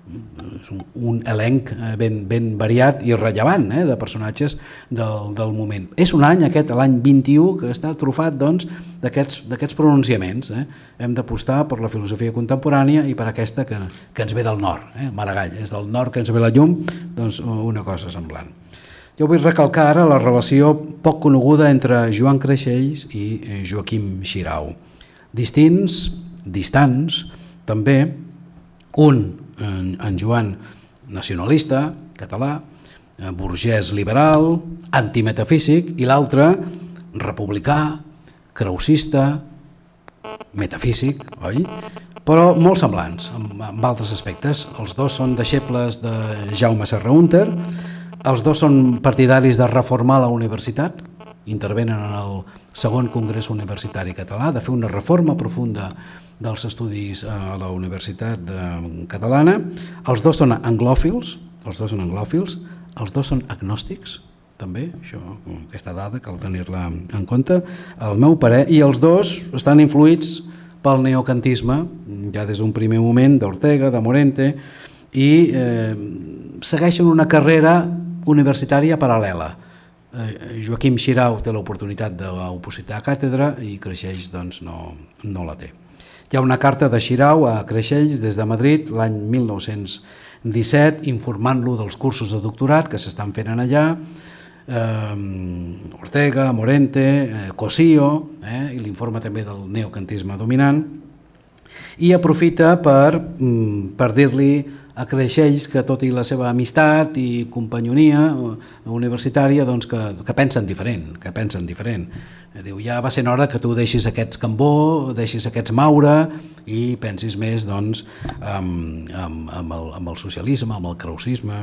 un elenc ben variat i rellevant de personatges del moment. És un any, l'any 21, que està trufat d'aquests pronunciaments. Hem d'apostar per la filosofia contemporània i per aquesta que ens ve del nord, Maragall. És del nord que ens ve la llum, doncs una cosa semblant. Jo vull recalcar ara la relació poc coneguda entre Joan Creixells i Joaquim Xirau. Distints, distants, també, un, en Joan, nacionalista, català, burgès liberal, antimetafísic, i l'altre, republicà, creucista, metafísic, oi? Però molt semblants, en altres aspectes. Els dos són deixebles de Jaume Serra-Húnter, els dos són partidaris de reformar la universitat, intervenen en el segon Congrés Universitari Català, de fer una reforma profunda dels estudis a la Universitat Catalana. Els dos són anglòfils, els dos són agnòstics, també, aquesta dada cal tenir-la en compte, al meu parer, i els dos estan influïts pel neocantisme, ja des d'un primer moment, d'Ortega, de Morente, i segueixen una carrera universitària paral·lela. Joaquim Xirau té l'oportunitat d'opositar a càtedra i Creixells no la té. Hi ha una carta de Xirau a Creixells des de Madrid l'any 1917 informant-lo dels cursos de doctorat que s'estan fent allà, Ortega, Morente, Cosío, i l'informa també del neocantisme dominant, i aprofita per dir-li a Creixells que tot i la seva amistat i companyonia universitària que pensen diferent. Diu, ja va ser hora que tu deixis aquests Cambó, deixis aquests Maura i pensis més amb el socialisme, amb el creucisme,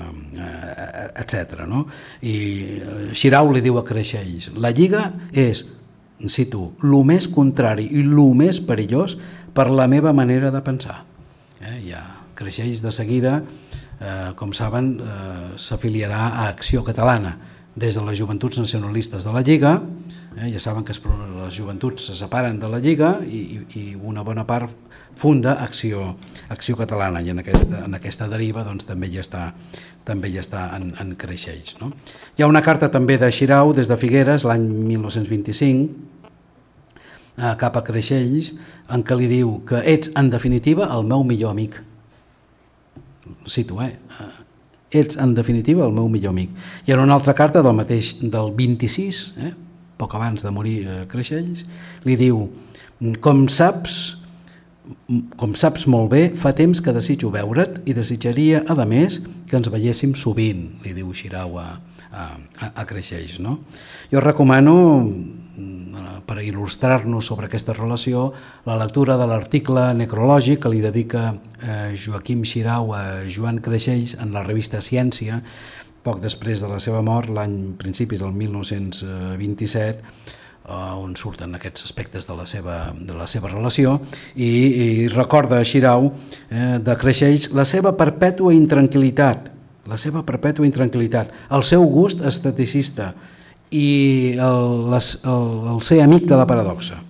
etc. I Xirau li diu a Creixells, la Lliga és, cito, lo més contrari i lo més perillós per la meva manera de pensar. Creixells de seguida, com saben, s'afiliarà a Acció Catalana des de les Joventuts Nacionalistes de la Lliga. Ja saben que les joventuts se separen de la Lliga i una bona part funda Acció Catalana, i en aquesta deriva també ja està en Creixells. Hi ha una carta també de Xirau des de Figueres l'any 1925 cap a Creixells en què li diu que ets en definitiva el meu millor amic. cito, ets en definitiva el meu millor amic. I en una altra carta del 26, poc abans de morir Creixells, li diu: com saps molt bé, fa temps que desitjo veure't i desitjaria, a més, que ens veiéssim sovint, li diu Xirau a Creixells. Jo recomano, per il·lustrar-nos sobre aquesta relació, la lectura de l'article necrològic que li dedica Joaquim Xirau a Joan Creixells en la revista Ciència, poc després de la seva mort, l'any principis del 1927, on surten aquests aspectes de la seva relació, i recorda a Xirau de Creixells la seva perpètua intranquil·litat, el seu gust esteticista i el ser amic de la paradoxa.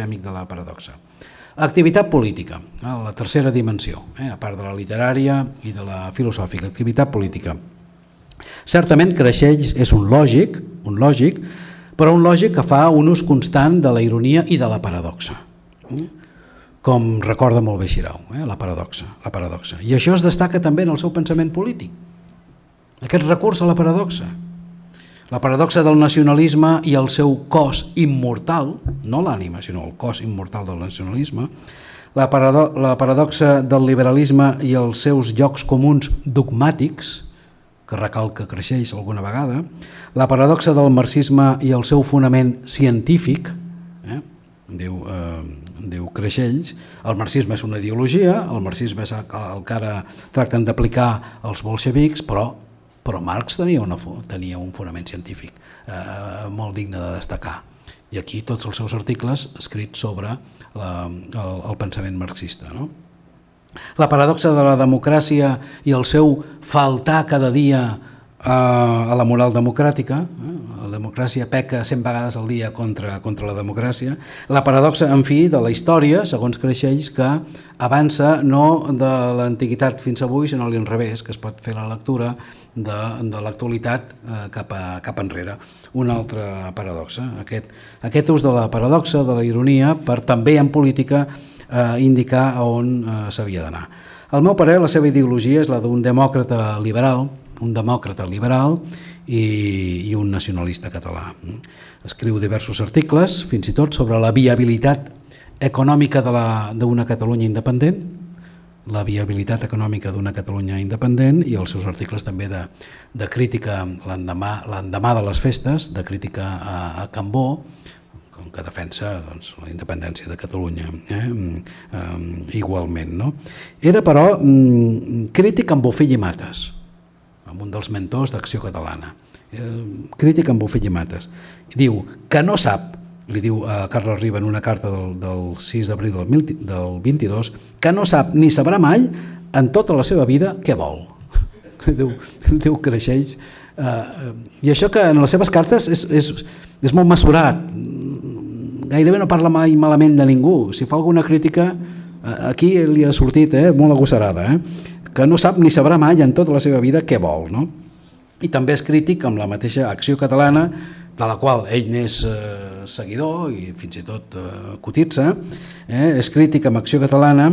Activitat política, la tercera dimensió, a part de la literària i de la filosòfica, activitat política. Certament Creixells és un lògic, però un lògic que fa un ús constant de la ironia i de la paradoxa, com recorda molt bé Xirau, la paradoxa. I això es destaca també en el seu pensament polític, aquest recurs a la paradoxa del nacionalisme i el seu cos immortal, no l'ànima, sinó el cos immortal del nacionalisme, la paradoxa del liberalisme i els seus llocs comuns dogmàtics, que recalca Creixells alguna vegada, la paradoxa del marxisme i el seu fonament científic, diu Creixells, el marxisme és una ideologia, el marxisme és el que ara tracten d'aplicar els bolxevics, però Marx tenia un fonament científic molt digne de destacar. I aquí tots els seus articles escrits sobre el pensament marxista. La paradoxa de la democràcia i el seu faltar cada dia a la moral democràtica, la democràcia peca 100 vegades al dia contra la democràcia, la paradoxa, en fi, de la història, segons Creixells, que avança no de l'antiguitat fins avui, sinó a l'inrevés, que es pot fer la lectura de l'actualitat cap enrere. Una altra paradoxa, aquest ús de la paradoxa, de la ironia, per també en política indicar a on s'havia d'anar. Al meu parer, la seva ideologia és la d'un demòcrata liberal i un nacionalista català. Escriu diversos articles, fins i tot sobre la viabilitat econòmica d'una Catalunya independent, i els seus articles també de crítica l'endemà de les festes, de crítica a Cambó, com que defensa la independència de Catalunya igualment. Era, però, crític amb Bofill i Mates, amb un dels mentors d'Acció Catalana. Crític amb Bofill i Mates. Diu que no sap, li diu a Carles Riba en una carta del 6 d'abril del 22, que no sap ni sabrà mai en tota la seva vida què vol. Diu Creixells. I això que en les seves cartes és molt mesurat, gairebé no parla mai malament de ningú. Si fa alguna crítica, aquí li ha sortit molt agosarada, que no sap ni sabrà mai en tota la seva vida què vol. I també és crític amb la mateixa Acció Catalana, de la qual ell n'és seguidor i fins i tot cotitza. És crític amb Acció Catalana,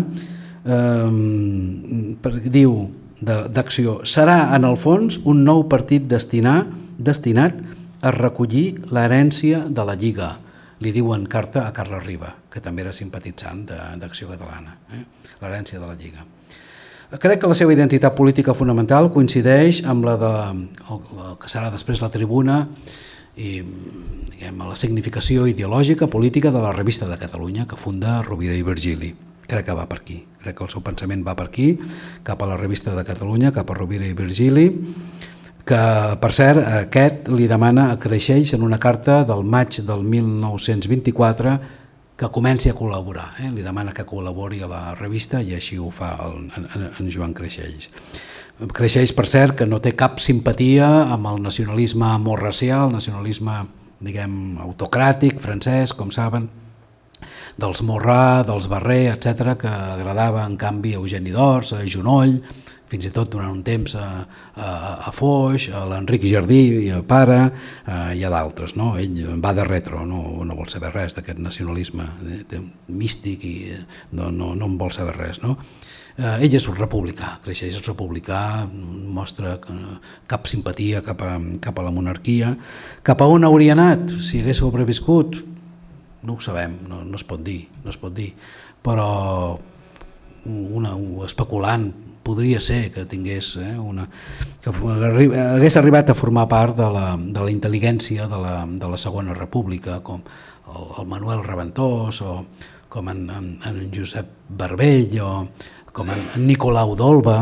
perquè diu d'Acció: serà en el fons un nou partit destinat a recollir l'herència de la Lliga. Li diu en carta a Carles Riba, que també era simpatitzant d'Acció Catalana, l'herència de la Lliga. Crec que la seva identitat política fonamental coincideix amb la que serà després la Tribuna i la significació ideològica, política de la Revista de Catalunya, que funda Rovira i Virgili. Crec que va per aquí, crec que el seu pensament va per aquí, cap a la Revista de Catalunya, cap a Rovira i Virgili, que, per cert, aquest li demana a Creixells en una carta del maig del 1924 que comenci a col·laborar. Li demana que col·labori a la revista i així ho fa en Joan Creixells. Creixells, per cert, que no té cap simpatia amb el nacionalisme molt racial, el nacionalisme, diguem, autocràtic, francès, com saben. dels Morrà, dels Barrer, etc., que agradava en canvi a Eugeni d'Ors, a Junoll, fins i tot durant un temps a Foix, a l'Enric Jardí i a Pare, i a d'altres. No? Ell va de retro, no vol saber res d'aquest nacionalisme místic i no en vol saber res. No? Ell és un republicà, creixeix republicà, mostra cap simpatia cap a la monarquia. Cap a on hauria anat si hagués sobreviscut? No ho sabem, no es pot dir, però un especulant podria ser que tingués que hagués arribat a formar part de la intel·ligència de la Segona República, com el Manuel Reventós, o com en Josep Barbell, o com en Nicolau d'Olba,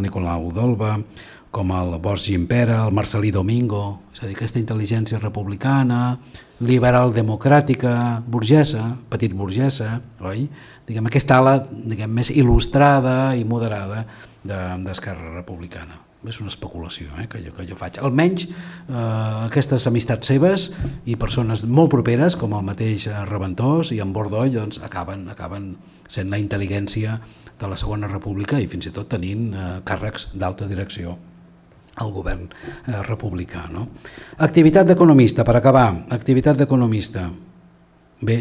com el Bosch Gimpera, el Marcelí Domingo, és a dir, aquesta intel·ligència republicana, liberal democràtica, burgesa, petit burgesa, oi? Diguem, aquesta ala més il·lustrada i moderada d'Esquerra Republicana. És una especulació que jo faig. Almenys aquestes amistats seves i persones molt properes, com el mateix Reventós i en Bordoll, doncs, acaben sent la intel·ligència de la Segona República i fins i tot tenint càrrecs d'alta direcció al govern republicà. No? Activitat d'economista, per acabar. Activitat d'economista. Bé,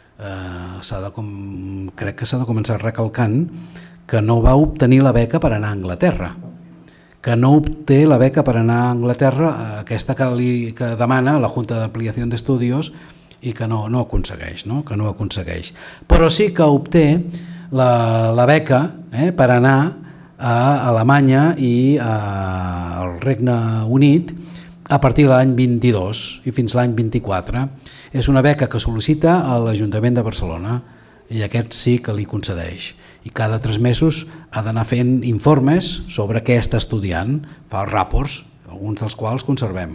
crec que s'ha de començar recalcant que no va obtenir la beca per anar a Anglaterra, que no obté la beca per anar a Anglaterra, aquesta que demana la Junta d'Ampliació d'Estudios i que no aconsegueix, però sí que obté la beca per anar a Alemanya i al Regne Unit a partir de l'any 22 i fins l'any 24. És una beca que sol·licita a l'Ajuntament de Barcelona i aquest sí que li concedeix. I cada 3 mesos ha d'anar fent informes sobre què està estudiant, fa ràports, alguns dels quals conservem,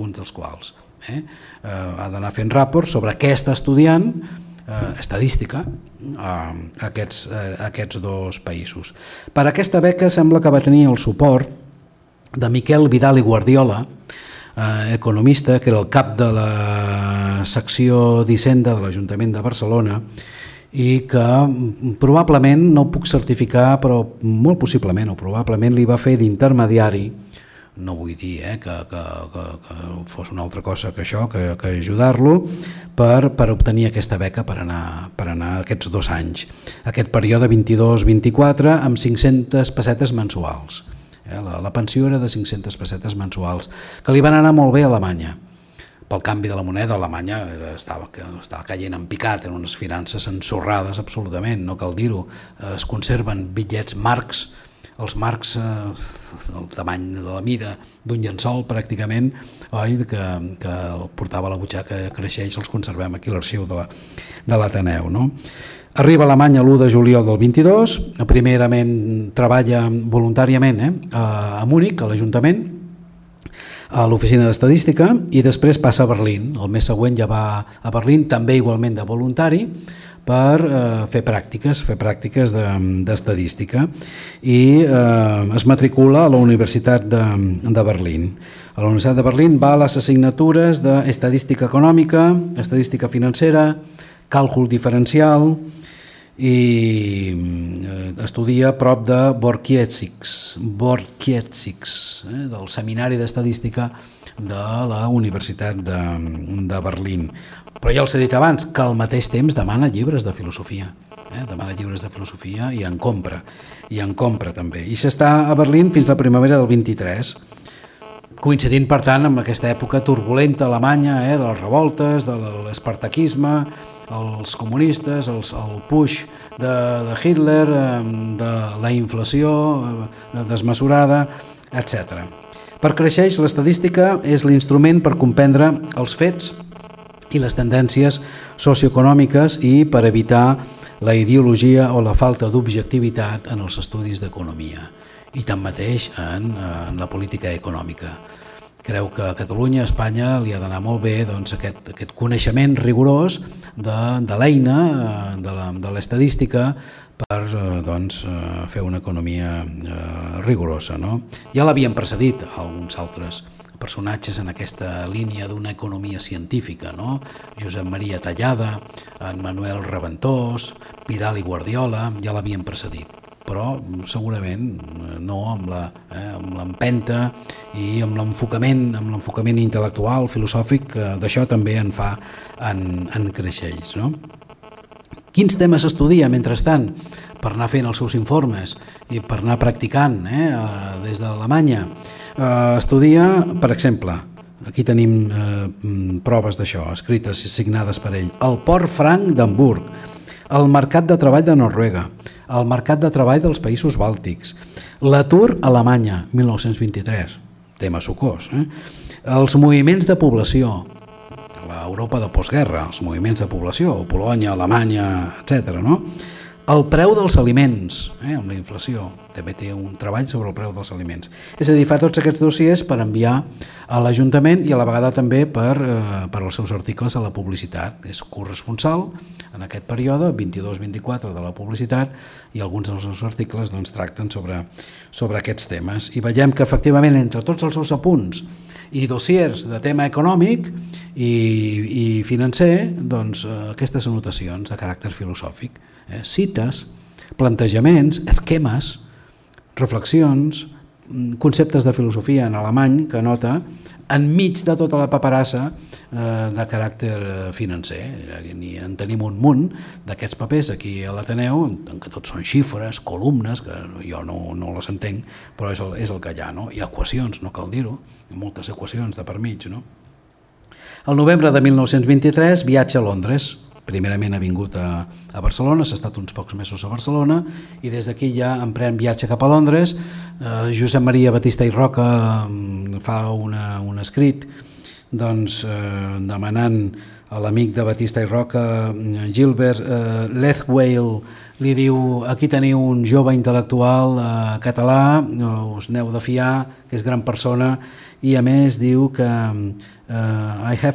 ha d'anar fent ràports sobre què està estudiant, estadística, a aquests 2 països. Per aquesta beca sembla que va tenir el suport de Miquel Vidal i Guardiola, economista, que era el cap de la secció d'Hisenda de l'Ajuntament de Barcelona, i que probablement, no ho puc certificar, però molt possiblement o probablement li va fer d'intermediari, no vull dir que fos una altra cosa que això, que ajudar-lo, per obtenir aquesta beca per anar aquests 2 anys. Aquest període 22-24 amb 500 pessetes mensuals. La pensió era de 500 pessetes mensuals, que li van anar molt bé a Alemanya. Pel canvi de la moneda, Alemanya estava caient en picat, eren unes finances ensorrades absolutament, no cal dir-ho. Es conserven bitllets marcs, els marcs del tamany de la mida d'un llençol pràcticament, que portava a la butxaca Creixells, els conservem aquí a l'arxiu de l'Ateneu. Arriba a Alemanya l'1 de juliol del 22, primerament treballa voluntàriament a Múnich, a l'Ajuntament, a l'oficina d'estadística, i després passa a Berlín. El mes següent ja va a Berlín, també igualment de voluntari, per fer pràctiques d'estadística, i es matricula a la Universitat de Berlín. A la Universitat de Berlín va a les assignatures d'estadística econòmica, estadística financera, càlcul diferencial, i estudia prop de Borkiewicz, del Seminari d'Estadística de la Universitat de Berlín. Però ja els he dit abans que al mateix temps demana llibres de filosofia, i en compra també. I s'està a Berlín fins la primavera del 23, coincidint per tant amb aquesta època turbulenta a Alemanya, de les revoltes, de l'espartaquisme, els comunistes, el push de Hitler, de la inflació desmesurada, etc. Per Creixells, l'estadística és l'instrument per comprendre els fets i les tendències socioeconòmiques i per evitar la ideologia o la falta d'objectivitat en els estudis d'economia i tanmateix en la política econòmica. Creu que a Catalunya, a Espanya, li ha d'anar molt bé aquest coneixement rigorós de l'eina, de l'estadística, per fer una economia rigorosa. Ja l'havien precedit alguns altres personatges en aquesta línia d'una economia científica, no? Josep Maria Tallada, en Manuel Reventós, Vidal i Guardiola, ja l'havien precedit, però segurament no amb l'empenta i amb l'enfocament intel·lectual, filosòfic, d'això també en fa en Creixells, no? Quins temes estudia mentrestant per anar fent els seus informes i per anar practicant des d'Alemanya? Estudia, per exemple, aquí tenim proves d'això, escrites i signades per ell, el port franc d'Hamburg, el mercat de treball de Noruega, el mercat de treball dels països bàltics, l'atur a Alemanya, 1923, tema sucós, els moviments de població, l'Europa de postguerra, els moviments de població, Polònia, Alemanya, etc. No? El preu dels aliments, amb la inflació, també té un treball sobre el preu dels aliments. És a dir, fa tots aquests dossiers per enviar a l'Ajuntament i a la vegada també per als seus articles a la publicitat. És corresponsal en aquest període, 22-24 de la publicitat, i alguns dels seus articles tracten sobre aquests temes. I veiem que efectivament entre tots els seus apunts i dossiers de tema econòmic i financer, aquestes anotacions de caràcter filosòfic, cites, plantejaments, esquemes, reflexions, conceptes de filosofia en alemany que anota enmig de tota la paperassa de caràcter financer. En tenim un munt d'aquests papers aquí a l'Ateneu, en què tots són xifres, columnes, que jo no les entenc, però és el que hi ha, no? Hi ha equacions, no cal dir-ho, moltes equacions de per mig, no? El novembre de 1923 viatja a Londres. Primerament ha vingut a Barcelona, s'ha estat uns pocs mesos a Barcelona i des d'aquí ja emprèn viatge cap a Londres. Josep Maria Batista i Roca fa un escrit demanant a l'amic de Batista i Roca, Gilbert Lethwell, li diu: aquí teniu un jove intel·lectual català, us n'heu de fiar, que és gran persona, i a més diu que I have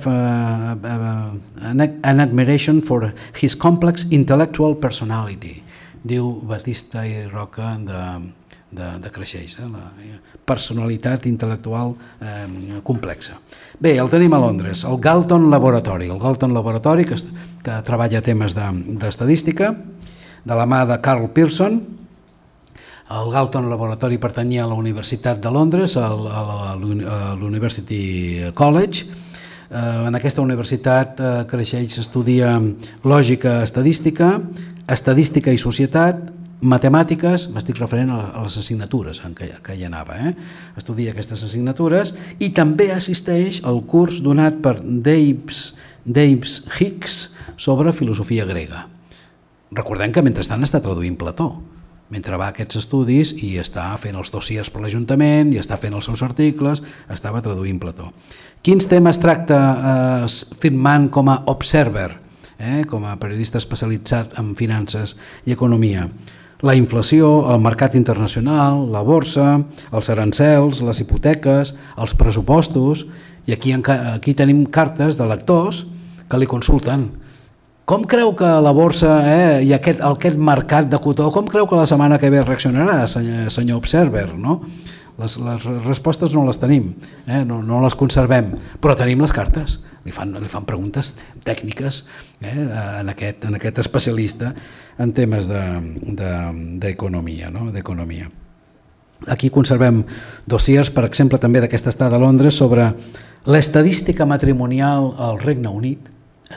an admiration for his complex intellectual personality. Diu Batista i Roca de Creixells, la personalitat intel·lectual complexa. Bé, el tenim a Londres, el Galton Laboratory. El Galton Laboratory, que treballa temes d'estadística, de la mà de Carl Pearson. El Galton Laboratory pertanyia a la Universitat de Londres, a l'University College. En aquesta universitat Creixells estudia lògica estadística, estadística i societat, matemàtiques, m'estic referent a les assignatures en què hi anava, estudia aquestes assignatures i també assisteix al curs donat per Daves Hicks sobre filosofia grega. Recordem que mentrestant està traduint Plató, mentre va a aquests estudis i està fent els dossiers per l'Ajuntament i està fent els seus articles, estava traduint Plató. Quins temes tracta firmant com a observer, com a periodista especialitzat en finances i economia? La inflació, el mercat internacional, la borsa, els arancels, les hipoteques, els pressupostos, i aquí tenim cartes de lectors que li consulten. Com creu que la borsa i aquest mercat de cotó, com creu que la setmana que ve reaccionarà, senyor Observer? Les respostes no les tenim, no les conservem, però tenim les cartes. Li fan preguntes tècniques en aquest especialista en temes d'economia. Aquí conservem dossiers, per exemple, també d'aquesta estada a Londres sobre l'estadística matrimonial al Regne Unit,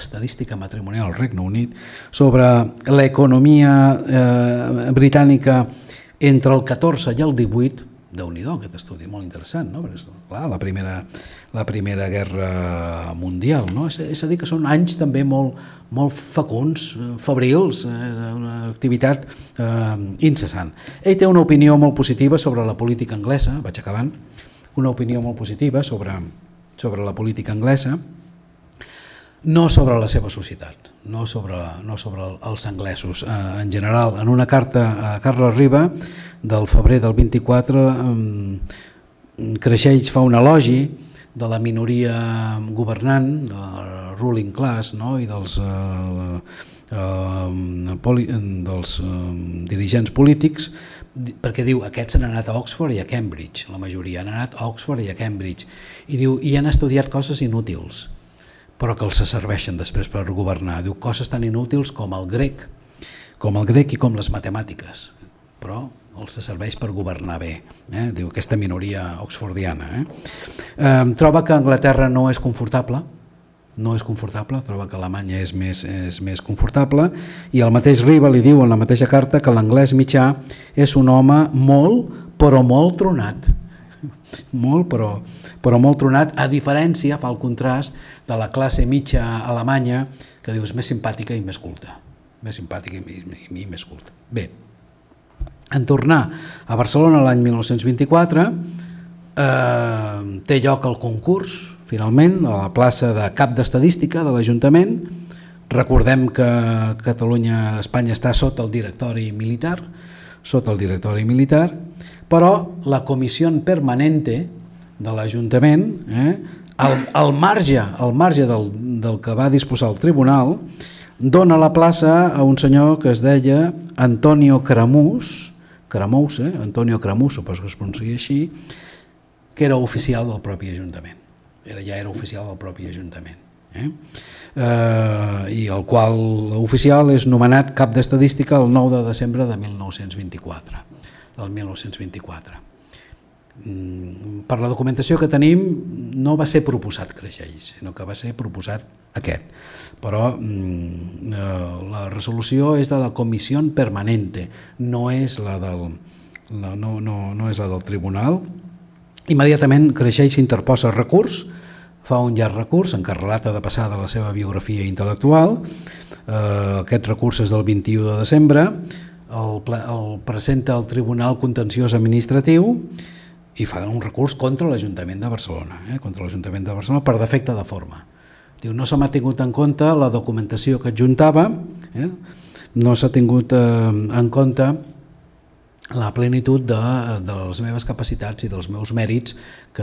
sobre l'economia britànica entre el 14 i el 18, Déu-n'hi-do, aquest estudi, molt interessant, no? Perquè, clar, la primera guerra mundial, no? És a dir, que són anys també molt fecunds, febrils, d'una activitat incessant. Ell té una opinió molt positiva sobre la política anglesa, vaig acabant, una opinió molt positiva sobre la política anglesa, no sobre la seva societat, no sobre els anglesos. En general, en una carta a Carles Riba, del febrer del 24, Creixells fa un elogi de la minoria governant, de la ruling class, i dels dirigents polítics, perquè diu, aquests han anat a Oxford i a Cambridge, la majoria han anat a Oxford i a Cambridge, i diu, i han estudiat coses inútils, però que els serveixen després per governar. Diu, coses tan inútils com el grec i com les matemàtiques, però els serveix per governar bé, diu, aquesta minoria oxfordiana. Troba que Anglaterra no és confortable, troba que Alemanya és més confortable, i el mateix Riba li diu en la mateixa carta que l'anglès mitjà és un home molt, però molt tronat, però molt tronat, a diferència, fa el contrast, de la classe mitja alemanya, que diu és més simpàtica i més culta. Bé, en tornar a Barcelona l'any 1924, té lloc el concurs, finalment, a la plaça de cap d'estadística de l'Ajuntament. Recordem que Espanya està sota el directori militar, però la comissió permanente de l'Ajuntament, al marge del que va disposar el tribunal, dona la plaça a un senyor que es deia Antonio Cramús, Antonio Cramús, suposo que es pronuncia així, que era oficial del propi Ajuntament. Ja era oficial del propi Ajuntament. I el qual oficial és nomenat cap d'estadística el 9 de desembre de 1924. Per la documentació que tenim no va ser proposat Creixells, sinó que va ser proposat aquest. Però la resolució és de la comissió permanente, no és la del tribunal. Immediatament Creixells interposa recurs, fa un llarg recurs, encarregat de passar de la seva biografia intel·lectual. Aquest recurs és del 21 de desembre, el presenta al Tribunal Contenciós Administratiu i fa un recurs contra l'Ajuntament de Barcelona, per defecte de forma. Diu, no se m'ha tingut en compte la documentació que adjuntava, no s'ha tingut en compte la plenitud de les meves capacitats i dels meus mèrits que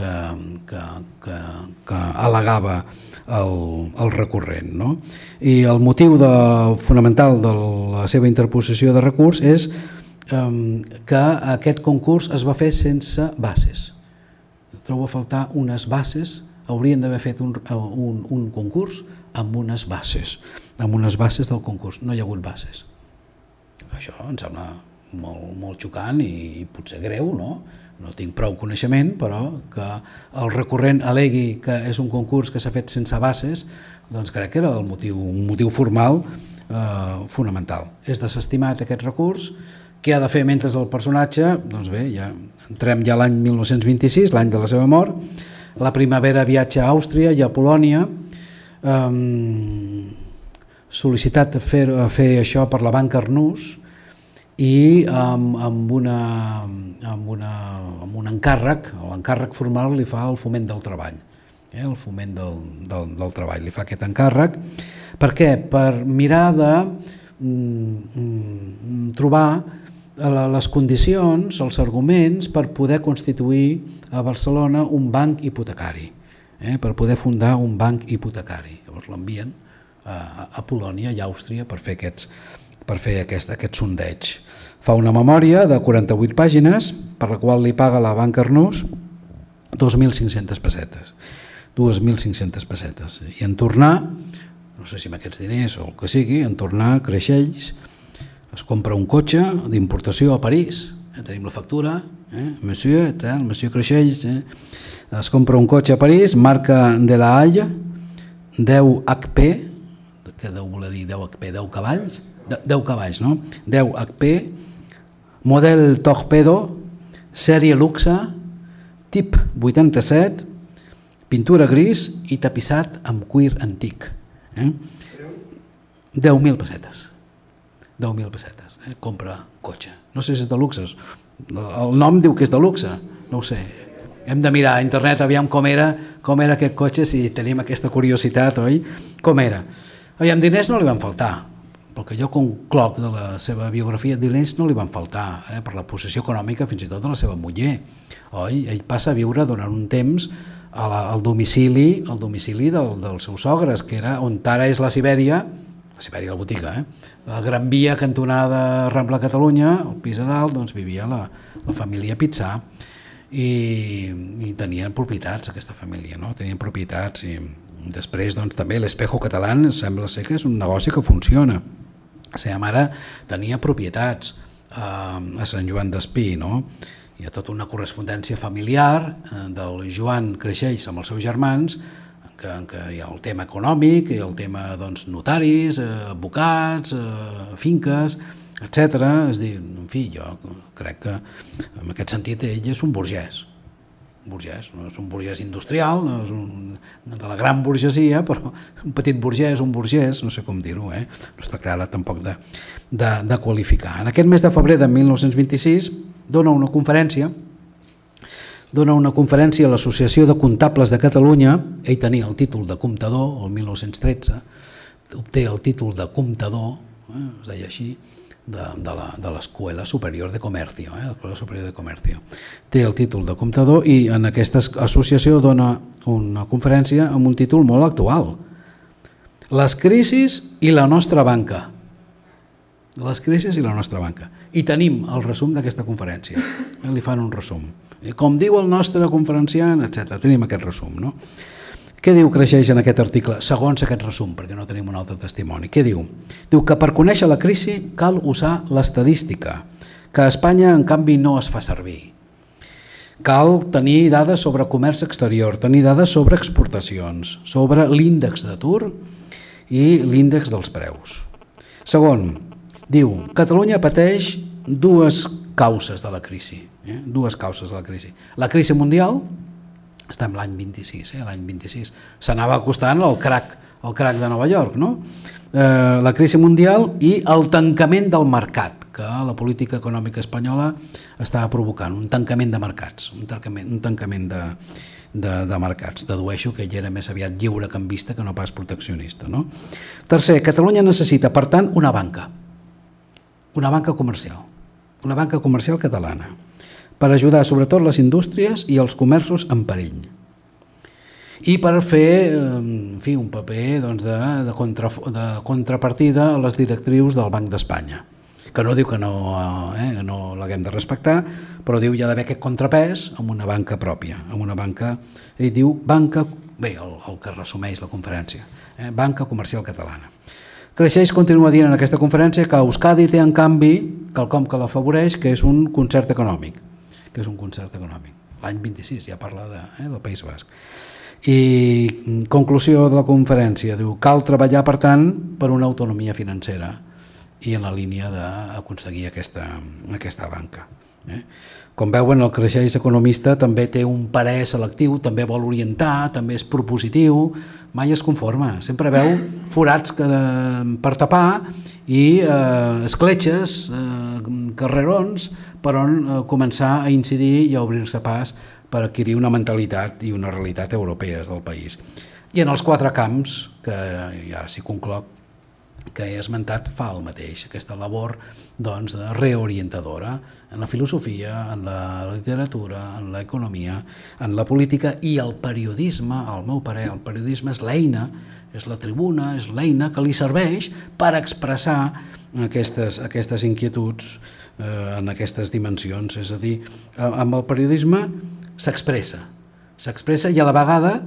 al·legava el recurrent. I el motiu fonamental de la seva interposició de recurs és que aquest concurs es va fer sense bases. Trobo a faltar unes bases, haurien d'haver fet un concurs amb unes bases del concurs. No hi ha hagut bases. Això em sembla molt xocant i potser greu, no tinc prou coneixement, però que el recurrent al·legui que és un concurs que s'ha fet sense bases, doncs crec que era un motiu formal fonamental. És desestimat aquest recurs. Què ha de fer mentre el personatge? Doncs bé, ja entrem ja a l'any 1926, l'any de la seva mort. La primavera viatja a Àustria i a Polònia, sol·licitat a fer això per la Banca Arnús, i amb un encàrrec, l'encàrrec formal li fa el Foment del Treball, li fa aquest encàrrec. Per què? Per mirar de trobar les condicions, els arguments per poder constituir a Barcelona un banc hipotecari, per poder fundar un banc hipotecari. Llavors l'envien a Polònia i Àustria per fer aquest sondeig. Fa una memòria de 48 pàgines per la qual li paga la Banca Arnús 2.500 pessetes. 2.500 pessetes. I en tornar, no sé si amb aquests diners o el que sigui, en tornar Creixells es compra un cotxe d'importació a París, tenim la factura, monsieur Creixells, es compra un cotxe a París, marca de la Haya, 10 HP, què deu voler dir 10 HP, 10 cavalls? 10 cavalls, no? 10 HP, model Torpedo, sèrie luxe, tip 87, pintura gris i tapissat amb cuir antic. 10.000 pessetes. 10.000 pessetes. Compra cotxe. No sé si és de luxe. El nom diu que és de luxe. No ho sé. Hem de mirar a internet aviam com era aquest cotxe, si tenim aquesta curiositat, oi? Com era. Aviam, diners no li van faltar. Pel que jo concloc de la seva biografia, diners no li van faltar, per la posició econòmica fins i tot de la seva muller. Ell passa a viure durant un temps al domicili dels seus sogres, que era on ara és la Sibèria, a la botiga, la Gran Via, cantonada Rambla Catalunya, al pis de dalt, doncs vivia la família Pitzà i tenien propietats aquesta família, no? Tenien propietats i després doncs, també l'Espejo Català sembla ser que és un negoci que funciona. La seva mare tenia propietats a Sant Joan d'Espí, no? Hi ha tota una correspondència familiar del Joan Creixells amb els seus germans, en què hi ha el tema econòmic, i el tema doncs, notaris, advocats, finques, etc. És dir, en fi, jo crec que en aquest sentit ell és un burgès, no és un burgès industrial, no és de la gran burgesia, però un petit burgès, un burgès, no sé com dir-ho, no està clar tampoc de qualificar. En aquest mes de febrer de 1926 dona una conferència a l'Associació de Comptables de Catalunya. Ell tenia el títol de comptador, el 1913, obté el títol de comptador, es deia així, de l'Escuela Superior de Comercio, té el títol de comptador i en aquesta associació dona una conferència amb un títol molt actual: les crisis i la nostra banca. Les crisis i la nostra banca. I tenim el resum d'aquesta conferència, li fan un resum, com diu el nostre conferenciant, etc. Tenim aquest resum, no? Què diu Creixells en aquest article, segons aquest resum, perquè no tenim un altre testimoni? Què diu? Diu que per conèixer la crisi cal usar l'estadística, que a Espanya, en canvi, no es fa servir. Cal tenir dades sobre comerç exterior, tenir dades sobre exportacions, sobre l'índex d'atur i l'índex dels preus. Segon, diu, Catalunya pateix dues causes de la crisi. La crisi mundial, estem l'any 26, l'any 26, s'anava acostant el crac de Nova York, no? La crisi mundial i el tancament del mercat, que la política econòmica espanyola estava provocant, un tancament de mercats, un tancament de mercats. Dedueixo que ell era més aviat lliurecanvista que no pas proteccionista, no? Tercer, Catalunya necessita, per tant, una banca comercial catalana, per ajudar sobretot les indústries i els comerços en perill i per fer un paper de contrapartida a les directrius del Banc d'Espanya, que no diu que no l'haguem de respectar, però diu hi ha d'haver aquest contrapès amb una banca pròpia, amb una banca, ell diu banca, bé, el que resumeix la conferència, banca comercial catalana. Creixells continua dient en aquesta conferència que Euskadi té en canvi quelcom que l'afavoreix, que és un concert econòmic. L'any 26 ja parla del País Basc. I conclusió de la conferència, diu, cal treballar per tant per una autonomia financera i en la línia d'aconseguir aquesta banca. Com veuen, el Creixells economista també té un parer selectiu, també vol orientar, també és propositiu, mai es conforma, sempre veu forats per tapar i escletxes, carrerons per on començar a incidir i a obrir-se pas per adquirir una mentalitat i una realitat europees del país. I en els quatre camps, que ara sí concloc, que he esmentat, fa el mateix, aquesta labor reorientadora en la filosofia, en la literatura, en l'economia, en la política i el periodisme. Al meu parer, el periodisme és l'eina, és la tribuna, és l'eina que li serveix per expressar aquestes inquietuds en aquestes dimensions. És a dir, amb el periodisme s'expressa i a la vegada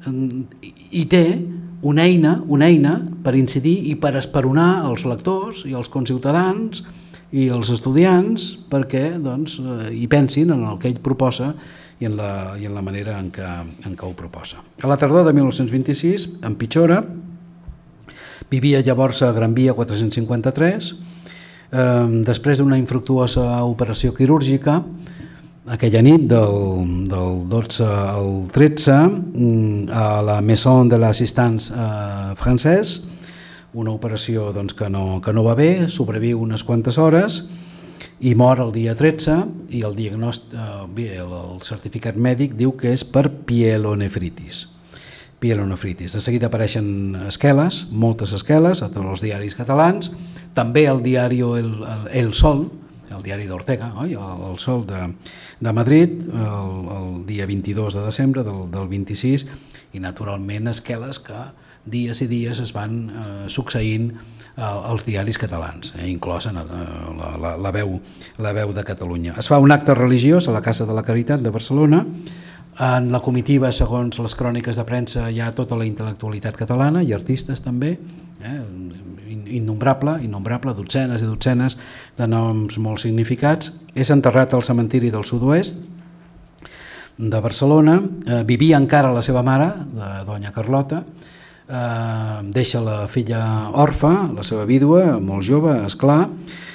hi té una eina per incidir i per esperonar els lectors i els conciutadans i els estudiants perquè hi pensin en el que ell proposa i en la manera en què ho proposa. A la tardor de 1926 empitjora, vivia llavors a Gran Via 453, després d'una infructuosa operació quirúrgica, aquella nit del 12 al 13 a la Maison de l'Assistance Française, una operació que no va bé, sobreviu unes quantes hores i mor el dia 13 i el certificat mèdic diu que és per pielonefritis. De seguida apareixen esqueles, moltes esqueles a tots els diaris catalans, també el diari El Sol, el diari d'Ortega, el Sol de Madrid, el dia 22 de desembre del 26, i naturalment esqueles que dies i dies es van succeint als diaris catalans, inclosa la veu de Catalunya. Es fa un acte religiós a la Casa de la Caritat de Barcelona. En la comitiva, segons les cròniques de premsa, hi ha tota la intel·lectualitat catalana i artistes també, innombrable, dotzenes i dotzenes de noms molt significats. És enterrat al cementiri del sud-oest de Barcelona. Vivia encara la seva mare, la doña Carlota, deixa la filla orfa, la seva vídua, molt jove, esclar.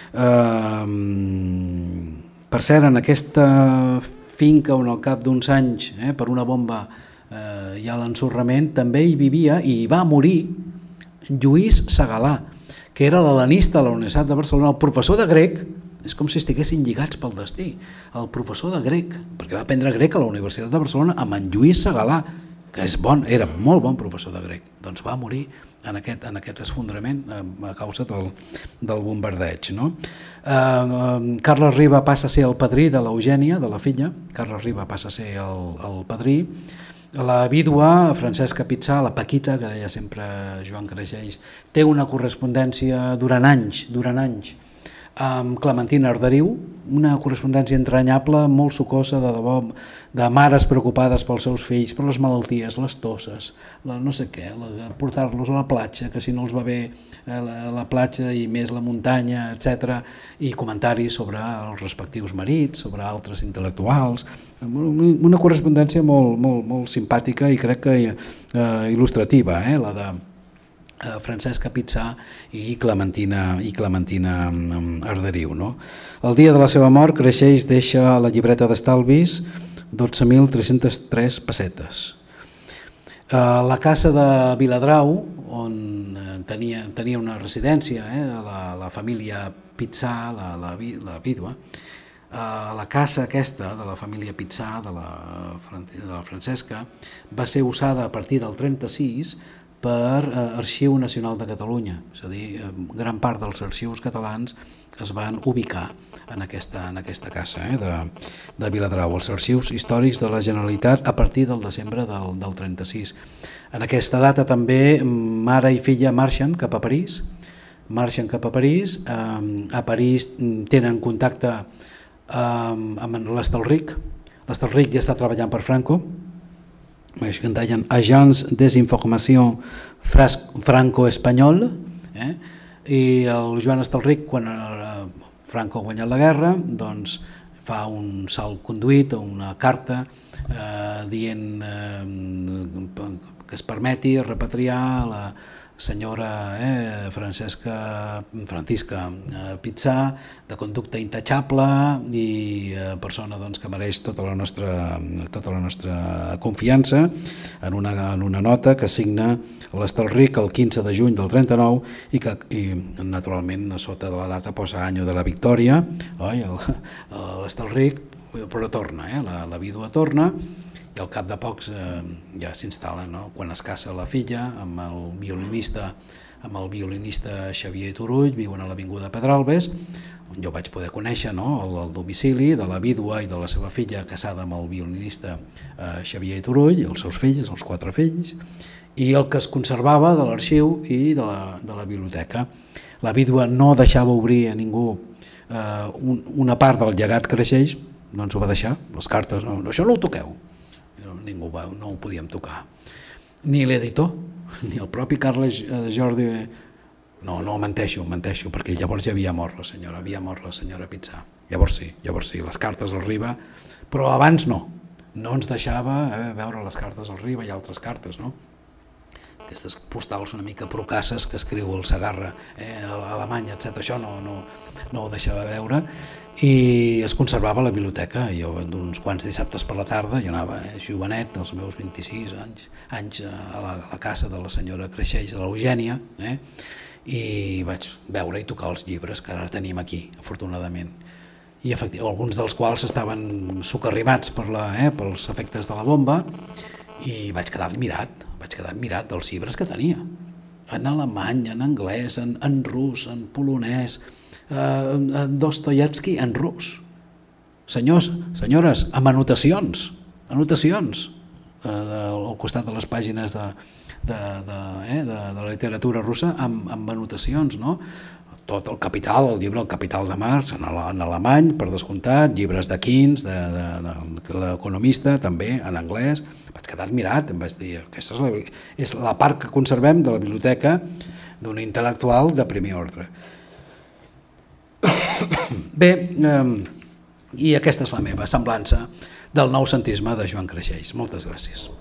Per cert, en aquesta finca on al cap d'uns anys, per una bomba, hi ha l'ensorrament, també hi vivia i hi va morir Lluís Segalà, que era l'hel·lenista a la Universitat de Barcelona, el professor de grec. És com si estiguessin lligats pel destí. El professor de grec, perquè va aprendre grec a la Universitat de Barcelona amb en Lluís Segalà, que és bon, era molt bon professor de grec. Doncs va morir en aquest esfondrament a causa del bombardeig. Carles Riba passa a ser el padrí de l'Eugènia, de la filla. Carles Riba passa a ser el padrí. La vídua, Francesca Pitzà, la Paquita, que deia sempre Joan Creixells, té una correspondència durant anys, amb Clementina Arderiu, una correspondència entranyable, molt sucosa, de debò, de mares preocupades pels seus fills, per les malalties, les tosses, no sé què, portar-los a la platja, que si no els va bé la platja i més la muntanya, etc. I comentaris sobre els respectius marits, sobre altres intel·lectuals. Una correspondència molt simpàtica i crec que il·lustrativa, la de Francesca Pitzà i Clementina Arderiu. El dia de la seva mort, Creixells deixa a la llibreta d'estalvis 12.303 pessetes. La casa de Viladrau, on tenia una residència, la família Pitzà, la vídua, la casa aquesta de la família Pitzà, de la Francesca, va ser usada a partir del 36 per Arxiu Nacional de Catalunya, és a dir, gran part dels arxius catalans es van ubicar en aquesta casa de Viladrau, els arxius històrics de la Generalitat a partir del desembre del 36. En aquesta data també mare i filla marxen cap a París, a París tenen contacte amb l'Estelric. L'Estelric ja està treballant per Franco, que en deien Agence d'Informació Franco-Espanyol, i el Joan Estelric, quan Franco ha guanyat la guerra, doncs fa un salt conduït, una carta dient que es permeti repatriar la senyora Francisca Pitzà, de conducta intachable i persona que mereix tota la nostra confiança, en una nota que signa l'Estelric el 15 de juny del 39 i naturalment a sota de la data posa any de la victòria. L'Estelric però torna, la vídua torna, i al cap de pocs ja s'instal·la, quan es casa la filla amb el violinista Xavier Turull, viuen a l'Avinguda Pedralbes, on jo vaig poder conèixer el domicili de la vídua i de la seva filla casada amb el violinista Xavier Turull, els seus fills, els 4 fills, i el que es conservava de l'arxiu i de la biblioteca. La vídua no deixava obrir a ningú una part del llegat Creixells, no ens ho va deixar, les cartes, això no ho toqueu. Ningú no ho podíem tocar, ni l'editor, ni el propi Carles Jordi. No, menteixo, perquè llavors ja havia mort la senyora Pitzà. Llavors sí, les cartes al Riba, però abans no ens deixava veure les cartes al Riba i altres cartes, aquestes postals una mica procasses que escriu el Segarra a Alemanya, etc. Això no ho deixava veure, i es conservava a la biblioteca. Jo uns quants dissabtes per la tarda, jo anava jovenet, als meus 26 anys, a la casa de la senyora Creixells, de l'Eugènia, i vaig veure i tocar els llibres que ara tenim aquí, afortunadament, i alguns dels quals estaven socarrimats pels efectes de la bomba, i vaig quedar admirat dels llibres que tenia, en alemany, en anglès, en rus, en polonès, Dostoievski en rus. Senyors, senyores, amb anotacions, anotacions al costat de les pàgines de la literatura russa amb anotacions, no? Tot el Capital, el llibre El Capital de Marx en alemany, per descomptat, llibres de Keynes, de l'economista, també en anglès. Vaig quedar admirat, em vaig dir, aquesta és la part que conservem de la biblioteca d'un intel·lectual de primer ordre. Bé, i aquesta és la meva semblança del noucentisme de Joan Creixells. Moltes gràcies.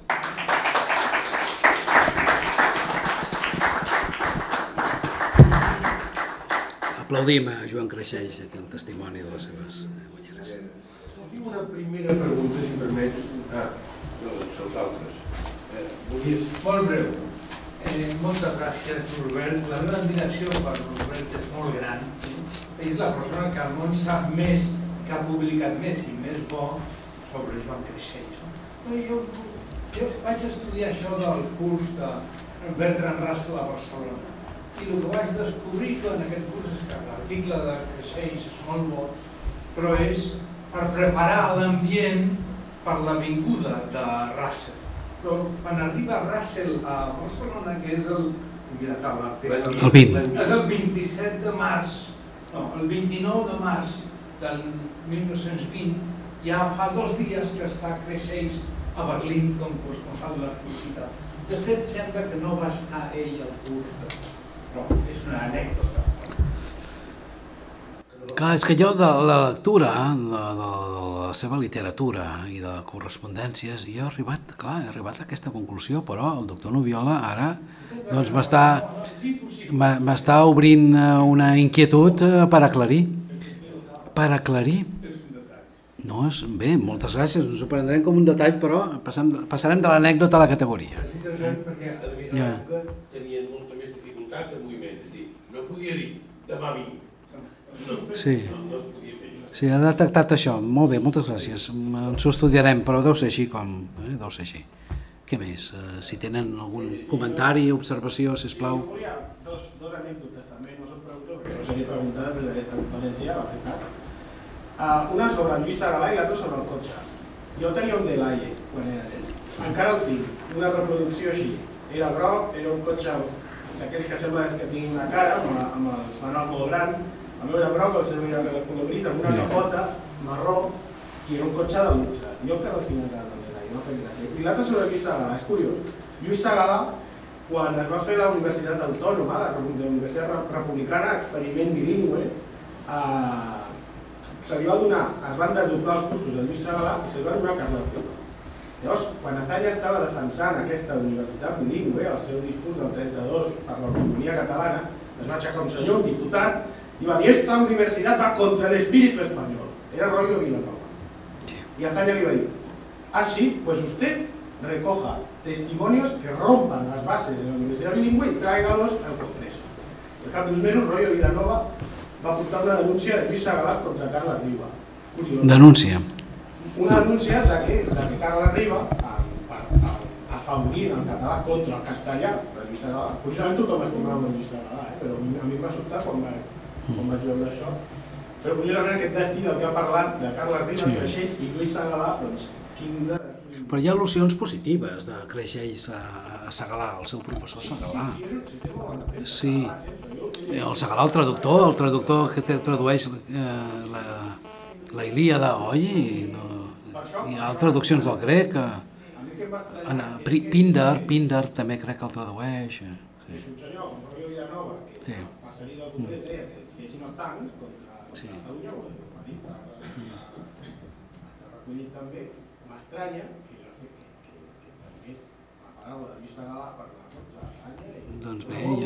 Aplaudim a Joan Creixells aquí el testimoni de les seves guanyeres. Tinc una primera pregunta, si em permets, dels altres. Molt breu. Moltes gràcies, Norbert. La meva admiració per Norbert és molt gran. És la persona que al món sap més, que ha publicat més i més bo sobre Joan Creixells. Jo vaig estudiar això del curs de Bertrand Russell a Barcelona. I el que vaig descobrir en aquest curs és que l'article de Creixells és molt bo, però és per preparar l'ambient per la vinguda de Russell. Però quan arriba Russell a Barcelona, que és el 20. És el 27 de març, no, el 29 de març del 1920, ja fa 2 dies que està Creixells a Berlín com corresponsal de l'actualitat. De fet, sembla que no va estar ell al curs, però és una anècdota. Clar, és que jo de la lectura, de la seva literatura i de correspondències, jo he arribat a aquesta conclusió, però el doctor Nubiola ara doncs m'està obrint una inquietud per aclarir. Per aclarir. No, és bé, moltes gràcies, ens ho prendrem com un detall, però passarem de l'anècdota a la categoria. És interessant perquè a més de l'època tenien molta més dificultat de moviment, és a dir, no podia dir demà vinc. Sí, sí, ha detectat això, molt bé, moltes gràcies, ens ho estudiarem, però deu ser així com, deu ser així. Què més? Si tenen algun comentari, observació, sisplau. Jo volia dos anècdotes també, no són prou perquè no seria preguntada des d'aquesta conferència, la veritat. Una sobre el Lluís Segalà i l'altra sobre el cotxe. Jo tenia un Delaye quan era nen, encara el tinc, una reproducció així. Era groc, era un cotxe d'aquells que sembla que tinguin una cara, amb els manuals molt grans. El meu era groc, el seu era de color gris, amb una capota marró, i era un cotxe de luxe. Jo encara el tinc encara el Delaye, no feia gràcia. I l'altre sobre Lluís Segalà, és curiós. Lluís Segalà, quan es va fer la Universitat Autònoma, la Universitat Republicana, experiment bilingüe, se li va donar, es van desdoblar els cursos de Lluís Segalà i se li va donar a Carles Riba. Llavors, quan Azaña estava defensant aquesta universitat bilingüe, el seu discurs del 32 per l'autonomia catalana, es va aixecar un senyor, un diputat, i va dir, esta universitat va contra l'espíritu espanyol. Era Royo Vilanova. Y Azaña le iba a decir, sí, pues usted recoja testimonios que rompan las bases de la universidad bilingüe y tráigalos al Congreso. Al cap d'uns mesos, Royo Vilanova va portar una denúncia de Lluís Segalà contra Carles Riba. Denúncia. Una denúncia de que Carles Riba, afavorint el català contra el castellà, per Lluís Segalà, curiosament tothom estimava Lluís Segalà, però a mi em va sobtar quan vaig veure això. Però curiosament aquest destí del que ha parlat de Carles Riba, Creixells i Lluís Segalà, doncs quin de... Però hi ha al·lusions positives de Creixells a Segalà, el seu professor Segalà. Sí, el Segalà, el traductor que tradueix la Ilíada, oi? Hi ha traduccions del grec. Píndar també crec que el tradueix. Un senyor com Royo Vilanova, que va salir del Congrés, deia que deixin els tancs contra Catalunya o el periodista. Està recollit també. M'estranya que prengués la paraula de Lluís Segalà per la contra d'Espanya. Doncs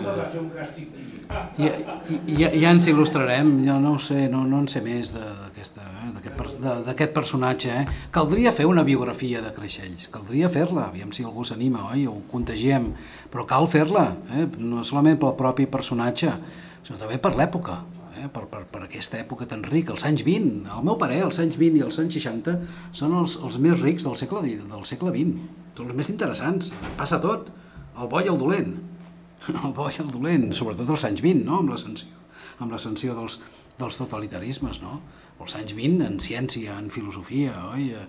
bé, ja ens il·lustrarem, jo no en sé més d'aquest personatge. Caldria fer una biografia de Creixells, caldria fer-la, aviam si algú s'anima, oi, ho contagiem, però cal fer-la, no solament pel propi personatge, sinó també per l'època, per aquesta època tan rica, els anys 20, al meu parer, els anys 20 i els anys 60 són els més rics del segle XX, són els més interessants, passa tot, el bo i el dolent. El bo i el dolent, sobretot als anys 20, no? Amb l'ascensió dels totalitarismes, no? Els anys 20 en ciència, en filosofia, oi?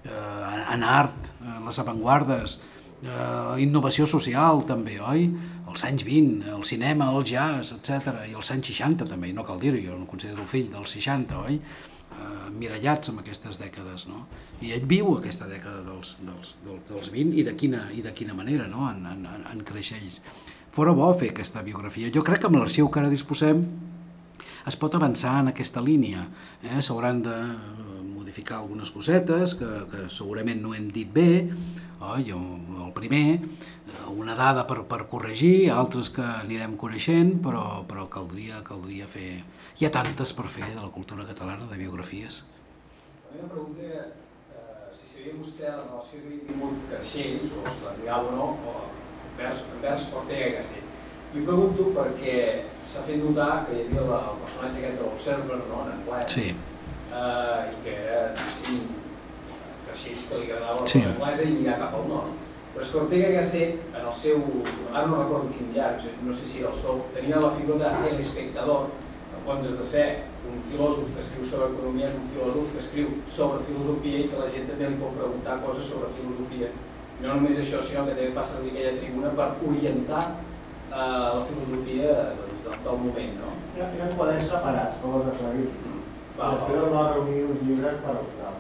en art, les avantguardes, innovació social també, oi? Els anys 20, el cinema, el jazz, etc. I els anys 60 també, no cal dir-ho, jo no considero fill dels 60, oi? Mirallats amb aquestes dècades, no? I ell viu aquesta dècada dels 20 i de quina manera, no? En creixells. Fora bo fer aquesta biografia. Jo crec que amb l'arxiu que ara disposem es pot avançar en aquesta línia. S'hauran de modificar algunes cosetes que segurament no hem dit bé, el primer, una dada per corregir, altres que anirem coneixent, però caldria fer... Hi ha tantes per fer de la cultura catalana, de biografies. A mi em pregunta si sabia vostè la relació que havia tingut Creixells, o si l'admirava o no, envers Ortega y Gasset. I ho pregunto perquè s'ha fet notar que hi havia el personatge aquest de l'Observer, no?, en anglès, i que era Creixells que li agradava la cosa anglesa i mirar cap al nord. Però és que Ortega y Gasset, en el seu, ara no recordo quin diari, no sé si era el seu, tenia la figura de El Espectador, en comptes de ser un filòsof que escriu sobre economia, és un filòsof que escriu sobre filosofia i que la gent també li pot preguntar coses sobre filosofia. I no només això, sinó que també fa servir aquella tribuna per orientar la filosofia del moment, no? Eren quaderns separats, com els aclarir. Després va reunir uns llibres per al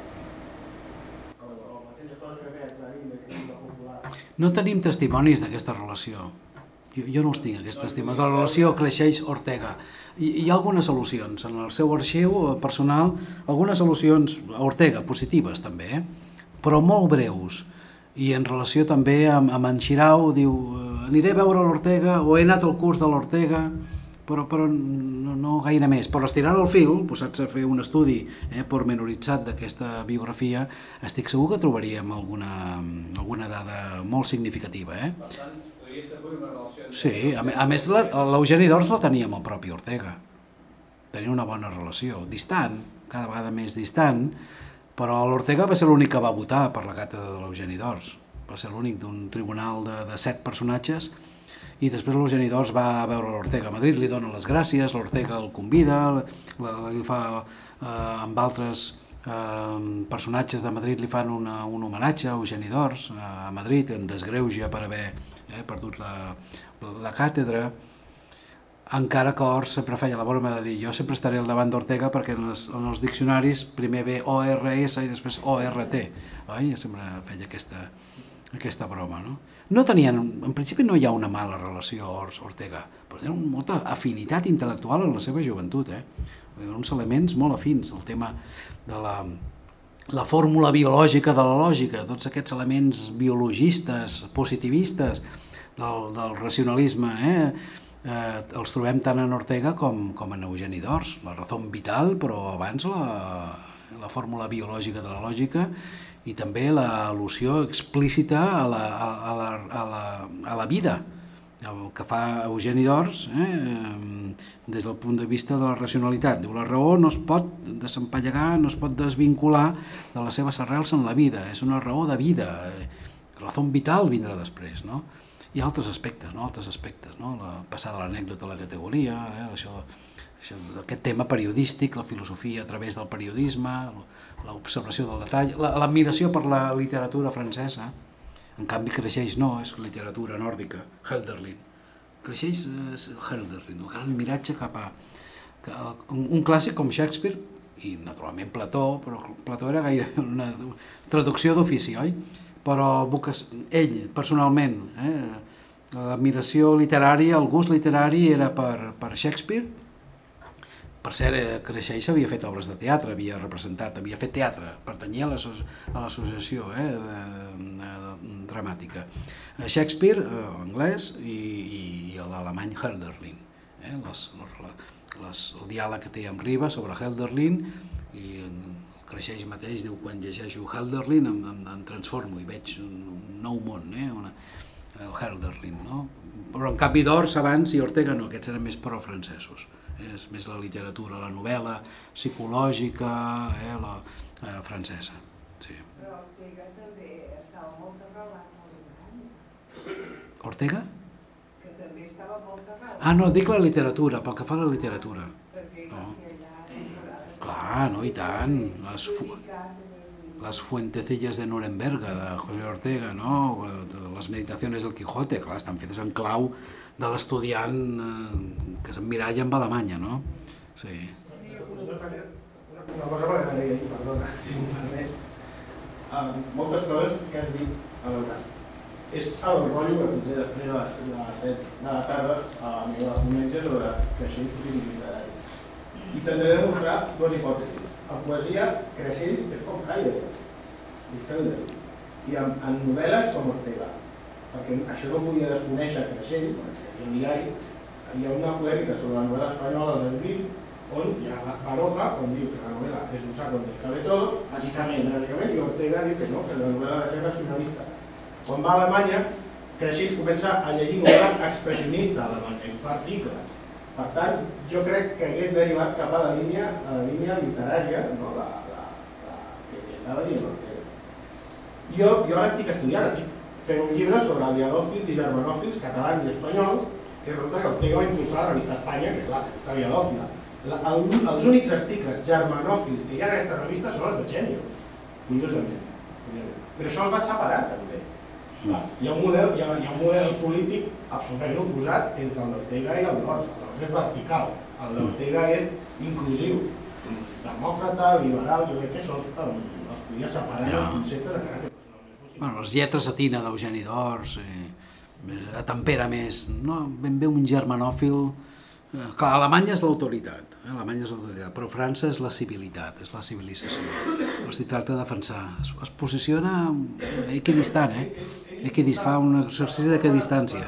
No tenim testimonis d'aquesta relació. Jo no els tinc, aquests testimonis. La relació Creixells-Ortega. Hi ha algunes al·lusions en el seu arxiu personal, algunes al·lusions a Ortega, positives també, però molt breus. I en relació també amb en Xirau, diu, aniré a veure l'Ortega o he anat al curs de l'Ortega, però no gaire més. Però estirant el fil, posats a fer un estudi pormenoritzat d'aquesta biografia, estic segur que trobaríem alguna dada molt significativa. Per tant, podria establir una relació... Sí, a més l'Eugeni d'Ors la tenia amb el propi Ortega. Tenia una bona relació, distant, cada vegada més distant, però l'Ortega va ser l'únic que va votar per la càtedra de l'Eugeni d'Ors. Va ser l'únic d'un tribunal de 7 personatges i després l'Eugeni d'Ors va a veure l'Ortega a Madrid, li dona les gràcies, l'Ortega el convida, li fa amb altres personatges de Madrid li fan un homenatge a Eugeni d'Ors a Madrid, en desgreuja per haver perdut la càtedra, encara que Ors sempre feia la broma de dir jo sempre estaré al davant d'Ortega perquè en els diccionaris primer ve ORS i després ORT, oi? Sempre feia aquesta broma, no? No tenien, en principi no hi ha una mala relació Ors-Ortega, però tenen molta afinitat intel·lectual en la seva joventut, uns elements molt afins, el tema de la fórmula biològica de la lògica, tots aquests elements biologistes, positivistes del racionalisme, els trobem tant en Ortega com en Eugeni d'Ors, la raó vital, però abans la fórmula biològica de la lògica i també l'al·lusió explícita a la vida, el que fa Eugeni d'Ors des del punt de vista de la racionalitat. Diu, la raó no es pot desempallegar, no es pot desvincular de les seves arrels en la vida, és una raó de vida, la raó vital vindrà després, no? I altres aspectes, passar de l'anècdota a la categoria, aquest tema periodístic, la filosofia a través del periodisme, l'observació del detall, l'admiració per la literatura francesa. En canvi, Creixells no, és literatura nòrdica, Hölderlin. Creixells és Hölderlin, el gran miratge cap a un clàssic com Shakespeare, i naturalment Plató, però Plató era gaire una traducció d'ofici, oi? Però ell, personalment, l'admiració literària, el gust literari era per Shakespeare. Per cert, Creixells havia fet obres de teatre, havia representat, havia fet teatre, pertanyia a l'associació dramàtica. Shakespeare, anglès, i l'alemany Hölderlin. El diàleg que té amb Riba sobre Hölderlin, i Creixells mateix diu, quan llegeixo Hölderlin em transformo i veig un nou món, el Hölderlin. Però en canvi d'Ors abans i Ortega no, aquests eren més pro-francesos. És més la literatura, la novel·la psicològica, la francesa. Però Ortega també estava molt arrelat a Alemanya. Ortega? Que també estava molt arrelat. Ah, no, dic la literatura, pel que fa a la literatura. Perquè va fer allà temporades. Clar, no, i tant. les Fuentecillas de Nuremberg, de José Ortega, no? Les Meditaciones del Quijote, clar, estan fetes en clau de l'estudiant que s'emmiralla amb Alemanya, no? Sí. Una cosa per agrair, perdona, si m'ho permet. Moltes coses que has dit, a veure, és el rotllo que potser després de les 7 de la tarda a la meva ponència sobre creixells polítics literaris. I tindré de mostrar dues hipòtesis. A poesia, Creixells és com Heidegger i Helder, i en novel·les com Ortega, perquè això no podia desconèixer Creixells, perquè en diari hi ha una polèmica sobre la novel·la espanyola del Bill, on hi ha Baroja, on diu que la novel·la és un saco de cabe todo, bàsicament, i Ortega diu que no, que la novel·la ha de ser racionalista. Quan va a Alemanya, Creixells comença a llegir novel·la expressionista a Alemanya, i fa articles. Per tant, jo crec que hagués derivat cap a la línia literària, no, que estava dient Ortega. Jo ara estic estudiant, estic fent un llibre sobre aliadòfils i germanòfils catalans i espanyols, i resulta que Ortega va impulsar la revista Espanya, que és la revista aliadòfila. Els únics articles germanòfils que hi ha en aquesta revista són els de Genio, curiosament. Però això els va separar, també. Hi ha un model polític absolutament oposat entre el d'Ortega i el d'Ors. El d'Ors és vertical, el d'Ortega és inclusiu, demòcrata, liberal, jo crec que això els podia separar els conceptes de caràcter personal. Les lletres a tina d'Eugeni d'Ors, atempera més, no? Ben bé un germanòfil. Clar, Alemanya és l'autoritat, però França és la civilitat, és la civilització. Es tracta de defensar, es posiciona equidistant, fa un exercici d'equidistància.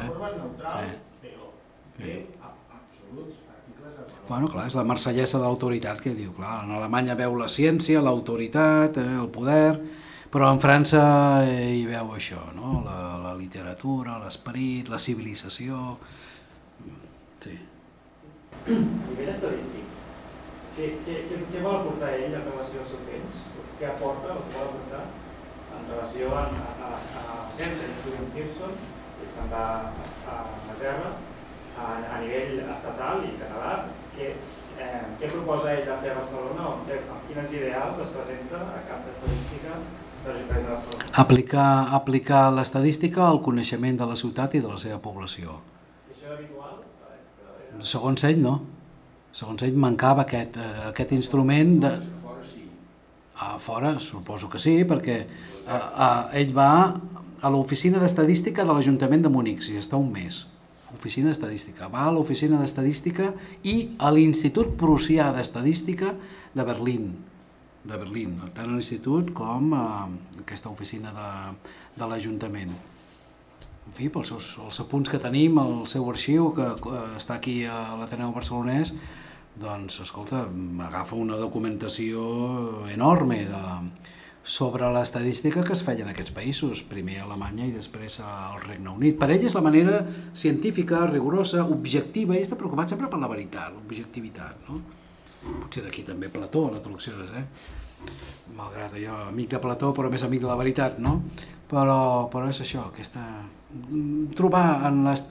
Bueno, clar, és la marsellesa de l'autoritat que diu, clar, en Alemanya veu la ciència, l'autoritat, el poder, però en França hi veu això, no? La literatura, l'esperit, la civilització. Sí. A nivell estadístic, què vol aportar ell en relació al seu temps? Què aporta o què vol aportar en relació a la ciència que estudia en Pearson, que se'n va a Anglaterra, a nivell estatal i català? Què proposa ell de fer a Barcelona o amb quines ideals es presenta a cap d'estadística de l'Ajuntament de Barcelona? Aplicar l'estadística al coneixement de la ciutat i de la seva població. I això és habitual? Segons ell, no. Segons ell mancava aquest instrument de... A fora, suposo que sí, perquè ell va a l'oficina d'estadística de l'Ajuntament de Munic, si està un mes. Oficina d'estadística. Va a l'oficina d'estadística i a l'Institut Prussià d'Estadística de Berlín, tant a l'Institut com a aquesta oficina de l'Ajuntament. En fi, pels apunts que tenim, el seu arxiu, que està aquí a l'Ateneu Barcelonès, doncs, escolta, agafa una documentació enorme sobre l'estadística que es feia en aquests països, primer a Alemanya i després al Regne Unit. Per ell és la manera científica, rigorosa, objectiva, i està preocupat sempre per la veritat, l'objectivitat, no? Potser d'aquí també Plató, la traducció, malgrat jo, amic de Plató, però més amic de la veritat, no? Però és això, troba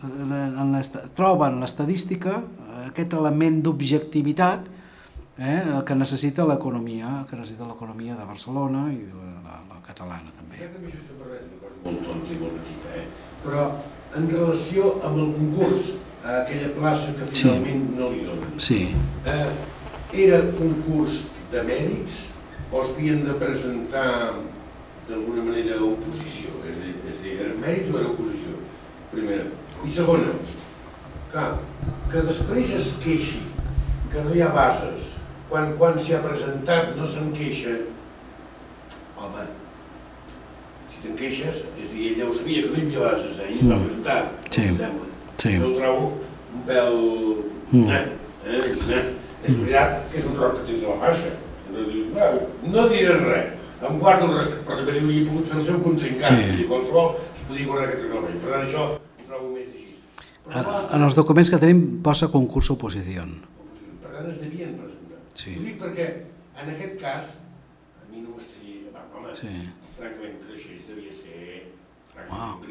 en l'estadística aquest element d'objectivitat que necessita l'economia de Barcelona i la catalana també. Crec que això s'ha parlat d'una cosa molt tonta i molt petita, però en relació amb el concurs, a aquella plaça que finalment no li donen, era concurs de mèrits o es havien de presentar d'alguna manera oposició? És a dir, era mèrits o era oposició? Primera. I segona, que després es queixi que no hi ha bases, quan s'hi ha presentat no se'n queixa, home, si te'n queixes, és a dir, ella ho sabia que no hi havia bases, i es va presentar, em sembla. Jo ho trobo un pèl... És veritat que és un roc que tens a la faixa, no diré res, em guardo el rec, però també li hauria pogut fer el seu contrincat, i qualsevol es podia guardar aquest reglament. Per tant, això ho trobo més així. En els documents que tenim posa concurs oposició. Per tant, es devien presentar. Ho dic perquè, en aquest cas, a mi no m'estaria... Home, francament, Creixells devia ser francament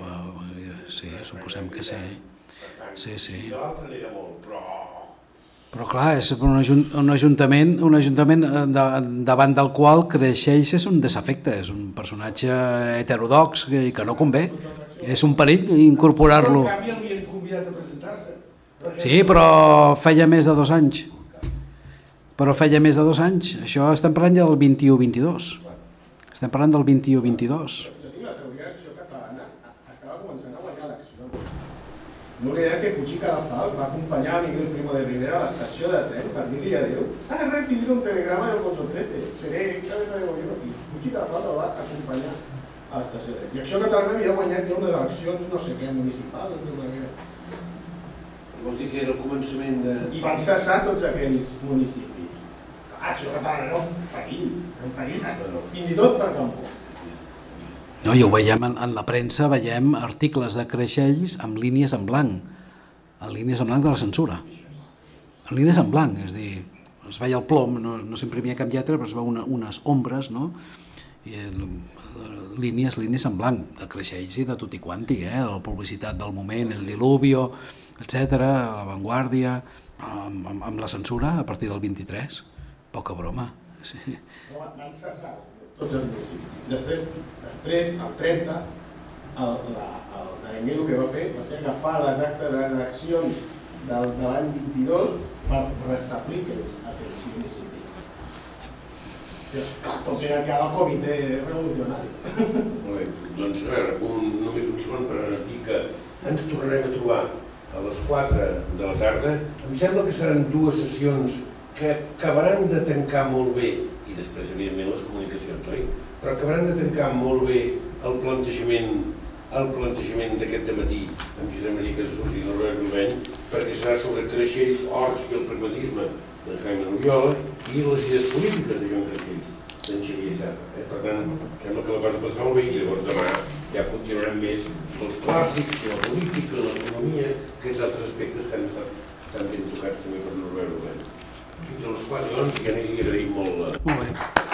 brillant. Sí, suposem que sí. Per tant, si l'altre n'era molt, però... Però clar, és un ajuntament davant del qual Creixells és un desafecte, és un personatge heterodox que no convé. És un perill incorporar-lo. En canvi, l'havien convidat a presentar-se. Sí, però feia més de 2 anys. Això estem parlant del 21-22. Estem parlant del 21-22. Jo tinc la teoria que l'Acció Catalana estava començant a guanyar l'acció. No oblidem que Puig i Cadafalch va acompanyar a Miguel Primo de Rivera a l'estació de tren per dir-li adéu. Han recibit un telegrama de Alfonso XIII. Seré cabeza de gobierno aquí. Puig i Cadafalch el va acompanyar a l'estació de tren. I Acció Catalana havia guanyat ja una de les eleccions, no sé què, municipal. Vols dir que era el començament de... I van cessar tots aquells municipis. Acció Catalana era un perill, fins i tot per Campo. No, i ho veiem en la premsa, veiem articles de Creixells amb línies en blanc de la censura. En línies en blanc, és a dir, es veia el plom, no s'imprimia cap lletra, però es veu unes ombres, no? I, línies en blanc de Creixells i de tutti quanti, de la publicitat del moment, el diluvio, etc., la Vanguardia, amb la censura a partir del 23. Poca broma. Sí. Van cessar tots els municipis. Després, el 30, el Daimiel el que va fer va ser agafar les actes de les eleccions de l'any 22 per restablir aquells municipis. Tots eren ja del comitè revolucionari. Molt bé, doncs a veure, només un segon per dir que ens tornarem a trobar a les 4 de la tarda. Em sembla que seran 2 sessions que acabaran de tancar molt bé, i després, evidentment, les comunicacions, oi? Però acabaran de tancar molt bé el plantejament d'aquest dematí amb Josep Maria Casadús i Norbert Vilbeny, perquè serà sobre Creixells, Horts i el pragmatisme d'en Jaime Oriola i les idees polítiques de Joan Creixells, d'en Xavier Serra. Per tant, sembla que la cosa pot ser molt bé i llavors demà ja continuarem més els clàssics, la política, l'economia, aquests altres aspectes que han estat tan ben tocats també per Norbert Vilbeny. Fins a les 4, doncs, i a ell li agraïm molt. Molt bé.